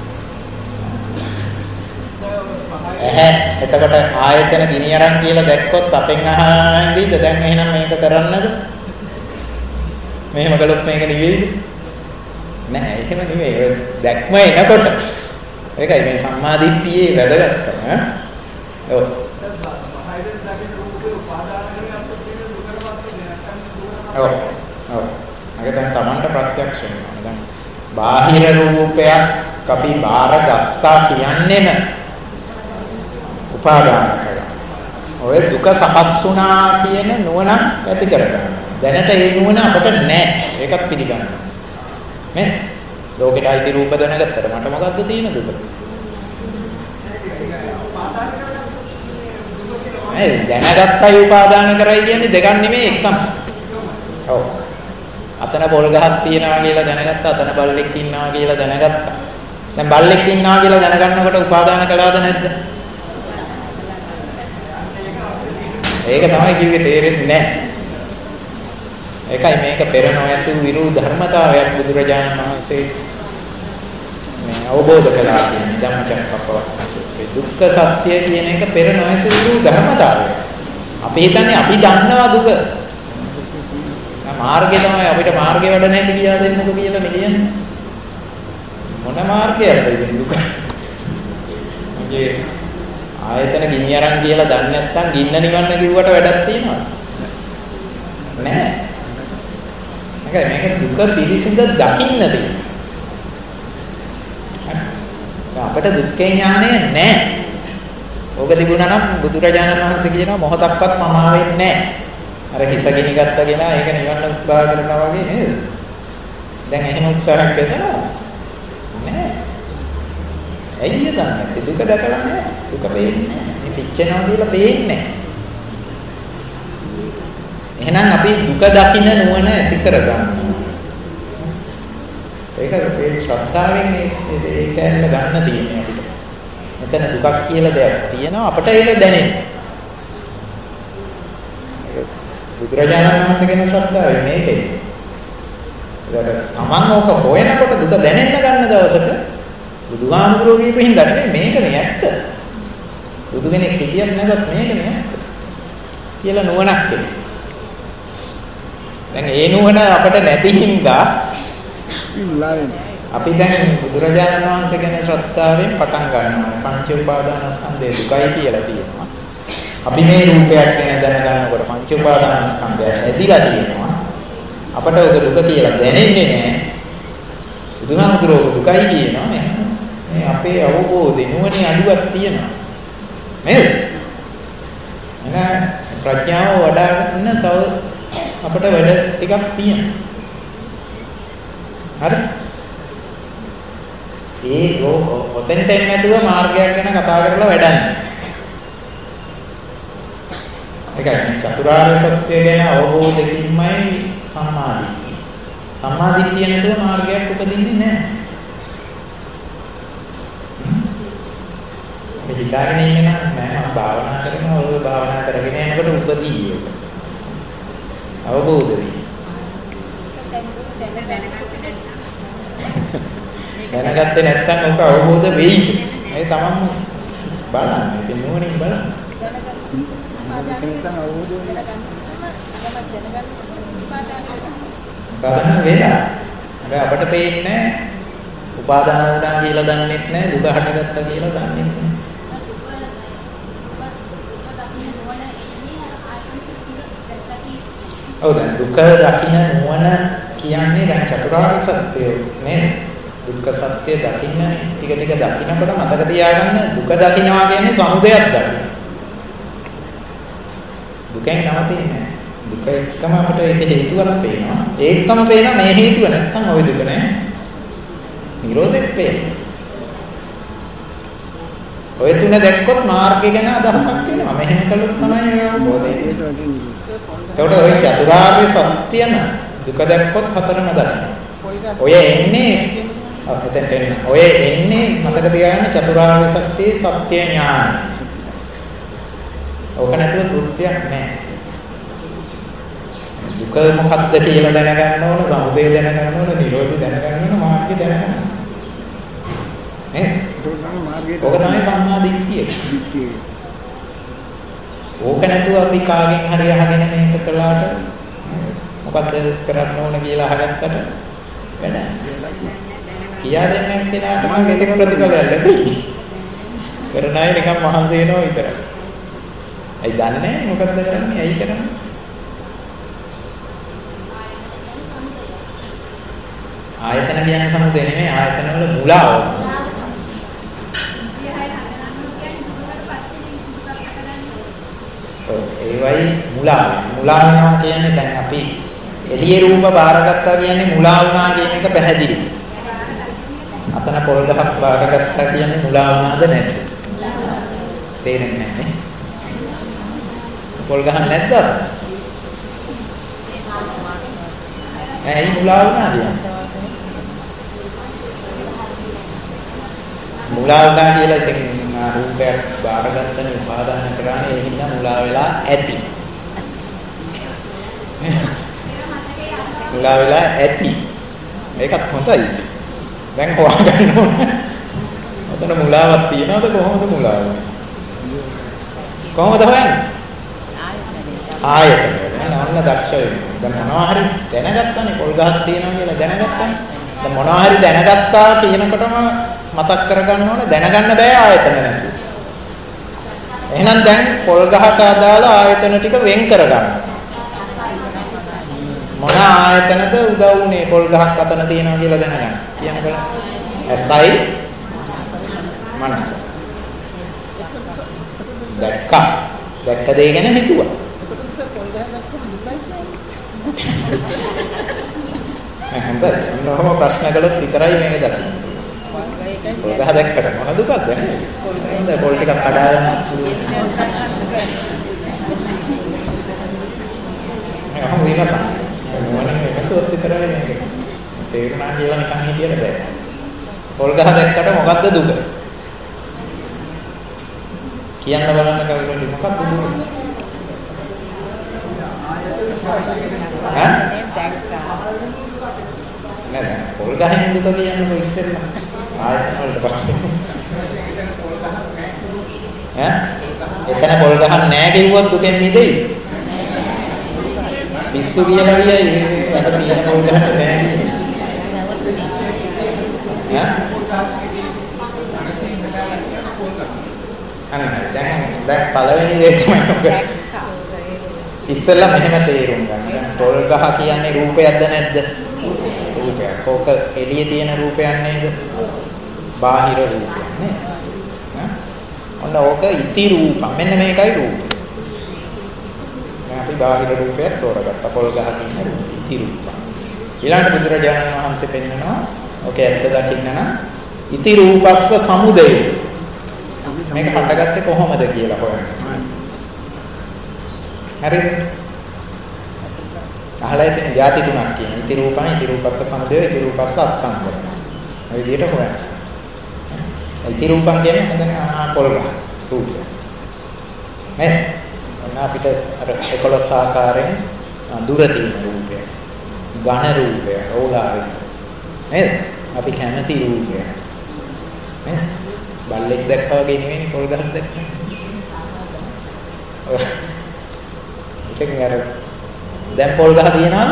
එහේ එතකොට ආයතන ගිනි අරන් කියලා දැක්කොත් අපෙන් අහන්නේ දැන් එහෙනම් මේක කරන්නද? මෙහෙම කළොත් මේක නෙවෙයිද? නෑ එහෙම නෙවෙයි. දැක්ම එනකොට ඒකයි මේ සම්මාදිට්ඨියේ වැදගත්කම ඈ. ඔව්. ඔව්. ඔව්. අගේ දැන් Tamanට ප්‍රත්‍යක්ෂ වෙනවා. දැන් බාහිර රූපයක් අපි බාර ගත්තා කියන්නේම උපාදාන කරගන්න. ඔය දුක සකස් වුණා කියන නුවණක් ඇති කරගන්න. දැනට ඒ නුවණ අපට නැහැ. ඒකත් පිළිගන්න. නේ? ලෝකෙට අයිති රූප දැනගත්තට මට මොකද්ද තියෙන දුක? ඒ දැනගත්තයි උපාදාන කරයි කියන්නේ දෙකක් නෙමෙයි එකම. ඔව්. අතන පොල් ගහක් තියනවා කියලා දැනගත්තා, අතන බල්ලෙක් ඉන්නවා කියලා දැනගත්තා. දැන් බල්ලෙක් ඉන්නවා කියලා දැනගන්නකොට උපාදාන කළාද නැද්ද? ඒක තමයි කිව්වේ තේරෙන්නේ නැහැ. ඒකයි මේක පෙර නොයසු විරු ධර්මතාවයක් බුදුරජාණන් වහන්සේ මේ අවබෝධ කළා කියන්නේ ධම්මචක්කප්පවත්තන සූත්‍රයේ. දුක්ඛ සත්‍ය කියන එක පෙර නොයසු විරු ධර්මතාවයක්. අපි හිතන්නේ අපි දන්නවා දුක. මාර්ගය තමයි අපිට මාර්ගය වැඩ නැහැ කියලා දෙන්නකො කියලා මෙලියන්නේ. මොන මාර්ගයක්ද ඉතින් දුක? මගේ ආයතන ගිනි අරන් කියලා දන්නේ නැත්නම් ගින්න නිවන්න කිව්වට වැඩක් තියෙනවද? නැහැ. මේක මේක දුක පිළිසිඳ දකින්න තියෙනවා. අපිට දුක්ඛේ ඥානය නැහැ. ඕක තිබුණා නම් බුදුරජාණන් වහන්සේ කියනවා මොහොතක්වත් මම ආවෙන්නේ නැහැ. අර හිස ගිනි ගත්තගෙන ඒක නිවන්න උත්සාහ කරනවා වගේ නේද? දැන් එහෙම උත්සාහයක් කරනවා නෑ. ඇයි දන්නේ? දුක දැකලා නෑ. දුක පේන්නේ මේ පිච්චෙනවා කියලා පේන්නේ. එහෙනම් අපි දුක දකින්න නුවණ ඇති කරගන්නවා. ඒක ඒ ශ්‍රද්ධාවෙන් ඒ කැලල ගන්න තියෙන්නේ අපිට. මෙතන දුකක් කියලා දෙයක් තියෙනවා අපට ඒක දැනෙන්නේ. බුදුරජාණන් වහන්සේගෙන ශ්‍රද්ධාවෙන් මේකයි. ඒකට තමන් ඕක හොයනකොට දුක දැනෙන්න ගන්න දවසට බුදුහාමුදුරුවෝ කියපු හින්දා නෙමෙයි මේකනේ ඇත්ත. බුදු කෙනෙක් හිටියත් නැදත් මේකනේ ඇත්ත. කියලා නුවණක් එන්නේ. දැන් ඒ නුවණ අපිට නැති හින්දා අපි දැන් බුදුරජාණන් වහන්සේ ගැන ශ්‍රද්ධාවෙන් පටන් ගන්නවා. පංච උපාදානස්කන්ධය දුකයි කියලා තියෙනවා. අපි මේ රූපයක් ගැන දැනගන්නකොට පංච උපාදානස්කන්ධය ඇදිලා තියෙනවා. අපට ඔක දුක කියලා දැනෙන්නේ නැහැ. බුදුහාමුදුරුවෝ දුකයි කියනවා. මේ අපේ අවබෝධය නුවණේ අඩුවක් තියෙනවා. නේද? එහෙනම් ප්‍රඥාව වඩා ගන්න තව අපිට වැඩ ටිකක් තියෙනවා. හරි? ඒ ඔතෙන්ට එන්නේ නැතුව මාර්ගයක් ගැන කතා කරලා වැඩක් නැහැ. ඒකයි චතුරාර්ය සත්‍ය ගැන අවබෝධකින්මයි සම්මාදිට්ඨිය. සම්මාදිට්ඨිය නැතුව මාර්ගයක් උපදින්නේ නැහැ. මේ හිතාගෙන ඉන්නේ නම් නෑ මම භාවනා කරනවා ඔය භාවනා කරගෙන යනකොට උපදී ඒක. අවබෝධ වෙයි. දැනගත්තේ නැත්නම් ඔක අවබෝධ වෙයි. ඒ තමන්ම බලන්න. ඉතින් නුවණින් බලන්න. දැනගන්න අවබෝධ කරන්න වෙලා. හැබැයි අපට පේන්නේ උපාදාන වුණා කියලා දන්නෙත් නැහැ දුක හටගත්තා කියලා දන්නෙත් නැහැ. ඔව් දැන් දුක දකින්න නුවණ කියන්නේ දැන් චතුරාර්ය සත්‍යය නේද? දුක්ඛ සත්‍ය දකින්න ටික ටික දකින්නකොට මතක තියාගන්න දුක දකින්නවා කියන්නේ සමුදයක් දකින්න. දුකෙන් නවතින්නේ නැහැ. දුක එක්කම අපිට ඒක හේතුවක් පේනවා. ඒකම පේනවා මේ හේතුව නැත්තම් ওই දුක නැහැ. නිරෝධෙත් පේනවා. ඔය තුන දැක්කොත් මාර්ගය ගැන අදහසක් වෙනවා. මෙහෙම කළොත් තමයි අවබෝධය වෙන්නේ. එතකොට ඔය චතුරාර්ය සත්‍යම දුක දැක්කොත් හතරම දකින්න. ඔය එන්නේ එතෙන්ට එන්න. ඔය එන්නේ මතක තියාගන්න චතුරාර්ය සත්‍යයේ සත්‍ය ඥානය. ඕක නැතුව කෘත්‍යයක් නැහැ. දුක මොකක්ද කියලා දැනගන්න ඕන, සමුදය දැනගන්න ඕන, නිරෝධය දැනගන්න ඕන, මාර්ගය දැනගන්න ඕන. නේ? ඕක තමයි සම්මා දිට්ඨිය. දිට්ඨිය. ඕක නැතුව අපි කාගෙන් හරි අහගෙන මේක කළාට මොකද්ද කරන්න ඕන කියලා අහගත්තට වැඩ නැහැ. කියා දෙන්නේ කෙනාට මම ඒක ප්‍රතිඵලයක් ලැබෙයි. කරන අය නිකන් මහන්සි වෙනවා විතරයි. ඇයි දන්නේ නැහැ මොකද්ද කරන්නේ? ඇයි කරන්නේ? ආයතන කියන්නේ සමුදය නෙමෙයි ආයතන වල මුලාව. ඒවයි මුලාව. මුලා වෙනවා කියන්නේ දැන් අපි එළියේ රූප බාරගත්තා කියන්නේ මුලා වුණා කියන එක පැහැදිලි. අතන පොල් ගහක් බාරගත්තා කියන්නේ මුලා වුණාද නැද්ද? තේරෙන්නේ නැහැ. පොල් ගහක් නැද්ද? ඇයි මුලා වුණාද? මුලා වුණා කියලා ඉතින් රූපයක් බාරගත්තනේ උපාදාන කරානේ ඒ හින්දා මුලා වෙලා ඇති. මුලා වෙලා ඇති. මේකත් හොඳයි. දැන් හොයාගන්න ඕනේ. ඔතන මුලාවක් තියනවද කොහොමද මුලාව? කොහොමද හොයන්නේ? ආයතන. නන්න දක්ෂ වෙනවා. දැන් මොනවා හරි දැනගත්තානේ පොල් ගහක් තියෙනවා කියලා දැනගත්තානේ. දැන් මොනවා හරි දැනගත්තා කියනකොටම මතක් කරගන්න ඕනේ දැනගන්න බෑ ආයතන නැතුව. එහෙනම් දැන් පොල් ගහට අදාළ ආයතන ටික වෙන් කරගන්න. මොන ආයතනද උදව් උනේ පොල් ගහක් අතන තියෙනවා කියලා දැනගන්න. කියන්න බලන්න. ඇසයි මනස. දැක්ක. දැක්ක දේ ගැන හිතුවා. හොඳයි. මොනවාම ප්‍රශ්න කළොත් විතරයි මේක දකින්නේ. පොල් ගහ දැක්කට මොන දුකක්ද නේද? හොඳයි පොල් ටිකක් කඩාගෙන මම විමසන මොනේ මේකසොත් විතරයි නේද? තේරුණා කියලා නිකන් හිතියට බෑ. පොල් ගහ දැක්කට මොකද්ද දුක? කියන්න බලන්න කවුරුහරි මොකක්ද දුක? ඈ? නෑ පොල් ගහෙන් දුක කියන්නකො ඉස්සෙල්ලා. ආයෙත් වලට පස්සේ. ඈ? එතන පොල් ගහක් නෑ කිව්වොත් දුකෙන් මිදෙයි. පිස්සු කියලා කියයි මට තියෙන පොල් ගහක් නෑ කියන්නේ. ඈ? අන්න දැන් දැන් පළවෙනි දේ තමයි ඔක. ඉස්සෙල්ලා මෙහෙම තේරුම් ගන්න. දැන් පොල් ගහ කියන්නේ රූපයක්ද නැද්ද? රූපයක්. ඕක එළියේ තියෙන රූපයක් නේද? බාහිර රූපයක් නේද? ඔන්න ඕක ඉති රූප. මෙන්න මේකයි රූපය. දැන් අපි බාහිර රූපයක් තෝරගත්තා. පොල් ගහ කියන රූපය ඉති රූප. ඊළඟට බුදුරජාණන් වහන්සේ පෙන්නනවා ඕකේ ඇත්ත දකින්න නම් ඉති රූපස්ස සමුදය. මේක හටගත්තේ කොහොමද කියලා හොයන්න. හරිද? අහලා තියෙන ಜಾති තුනක් කියන. ඉති රූපං, ඉති රූපස්ස සමුදය, ඉති රූපස්ස අත්තංගම. මේ විදිහට හොයන්න. ඉති රූපං කියන්නේ හඳන ආ පොල් ගහ රූපය. නේ? ඔන්න අපිට අර එකොළොස් ආකාරයෙන් දුර තියෙන රූපය. ඝන රූපය, ඕලාරික. නේද? අපි කැමති රූපය. නේද? බල්ලෙක් දැක්කා වගේ නෙවෙයි පොල් ගහක් දැක්කා. ඉතින් අර දැන් පොල් ගහ තියනවද?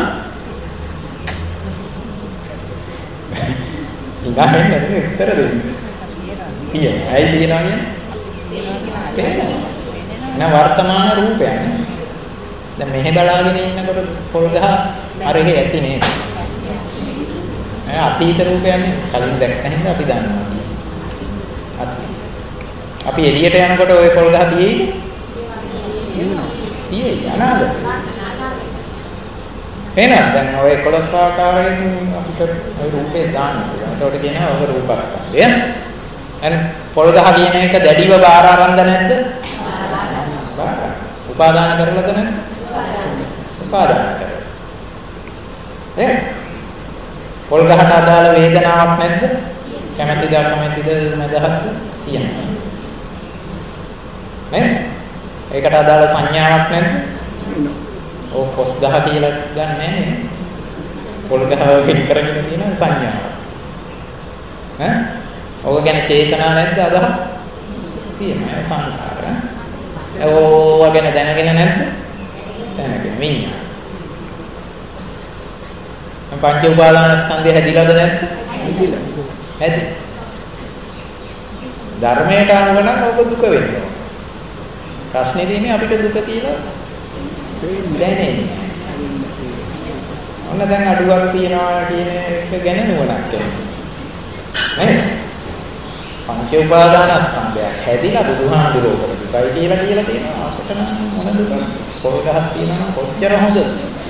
ඉඳන් නෙමෙයි උත්තර දෙන්නේ. තියෙනවා. ඇයි තියනවා කියන්නේ? නෑ වර්තමාන රූපයක් නේ. දැන් මෙහෙ බලාගෙන ඉන්නකොට පොල් ගහ අර එහෙ ඇති නේද? ඈ අතීත රූපයක් නේ. කලින් දැක්ක හින්දා අපි දන්නවා. අපි එළියට යනකොට ওই පොල් ගහ තියෙයිද? තියෙනවා. තියෙයි අනාගතේ. එහෙනම් දැන් ඔය එකොළොස් ආකාරයෙන් අපිට ওই රූපේ දාන්න පුළුවන්. ඒකට කියනවා ඔබ රූපස්කන්ධය. එහෙනම් පොල් ගහ කියන එක දැඩිව බාර ආරම්භ නැද්ද? බාර. උපාදාන කරලාද නැද්ද? උපාදාන කරලා. එහෙනම් පොල් ගහට අදාළ වේදනාවක් නැද්ද? කැමැතිද අකමැතිද මදහත් තියෙනවා. නේද? ඒකට අදාළ සංඥාවක් නැද්ද? ඔව් පොස් ගහ කියලා ගන්න නැහැ. පොල් ගහ වෙන් කරගෙන තියෙන සංඥාව. ඈ? ඔය ගැන චේතනා නැද්ද අදහස්? තියෙනවා සංකාර. ඕව ගැන දැනගෙන නැද්ද? දැනගෙන විඤ්ඤාණ. පංච උපාදාන ස්කන්ධය හැදිලාද නැද්ද? හැදිලා. හැදි. ධර්මයට අනුව නම් ඔබ දුක වෙනවා. ප්‍රශ්නේ තියෙන්නේ අපිට දුක කියලා දැනෙන්නේ. ඔන්න දැන් අඩුවක් තියනවා කියන එක ගැන නුවණක් එන්නේ. නේද? පංච උපාදානස්කන්ධය හැදිලා බුදුහාමුදුරුවෝ දුකයි කියලා කියලා තියෙනවා. අපිට නම් මොන දුකද? පොල් ගහක් තියෙනවා කොච්චර හොඳද?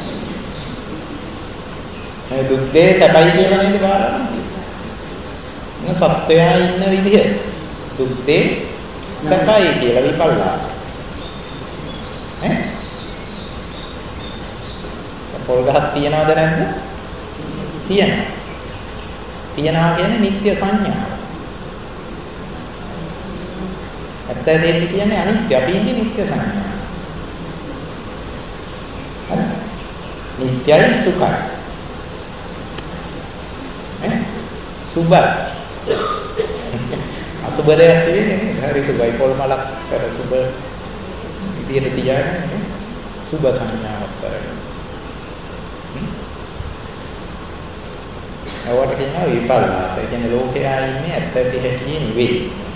මේ දුක් දේ සැපයි කියලා නේද බාරන්නේ? මොන සත්‍යය ඉන්න විදිහ දුක් දේ සැපයි කියලා විපල්ලාස. ඈ? පොල් ගහක් තියනවද නැද්ද? තියෙනවා. තියනවා කියන්නේ නිත්‍ය සංඥා. ඇත්ත දෙයක් කියන්නේ අනිත්‍ය. අපි ඉන්නේ නිත්‍ය සංඥා. හරි. නිත්‍යයි සුඛයි. ඈ? සුභයි. අසුබ දෙයක් තියෙන්නේ හරි සුභයි. පොල් මලක් කර සුභ විදියට තියාගෙන සුභ සංඥාවක් කරගෙන. ඒවට කියනවා විපල්ලාස. ඒ කියන්නේ ලෝකයා ඉන්නේ ඇත්ත ඇති හැටි නෙවෙයි.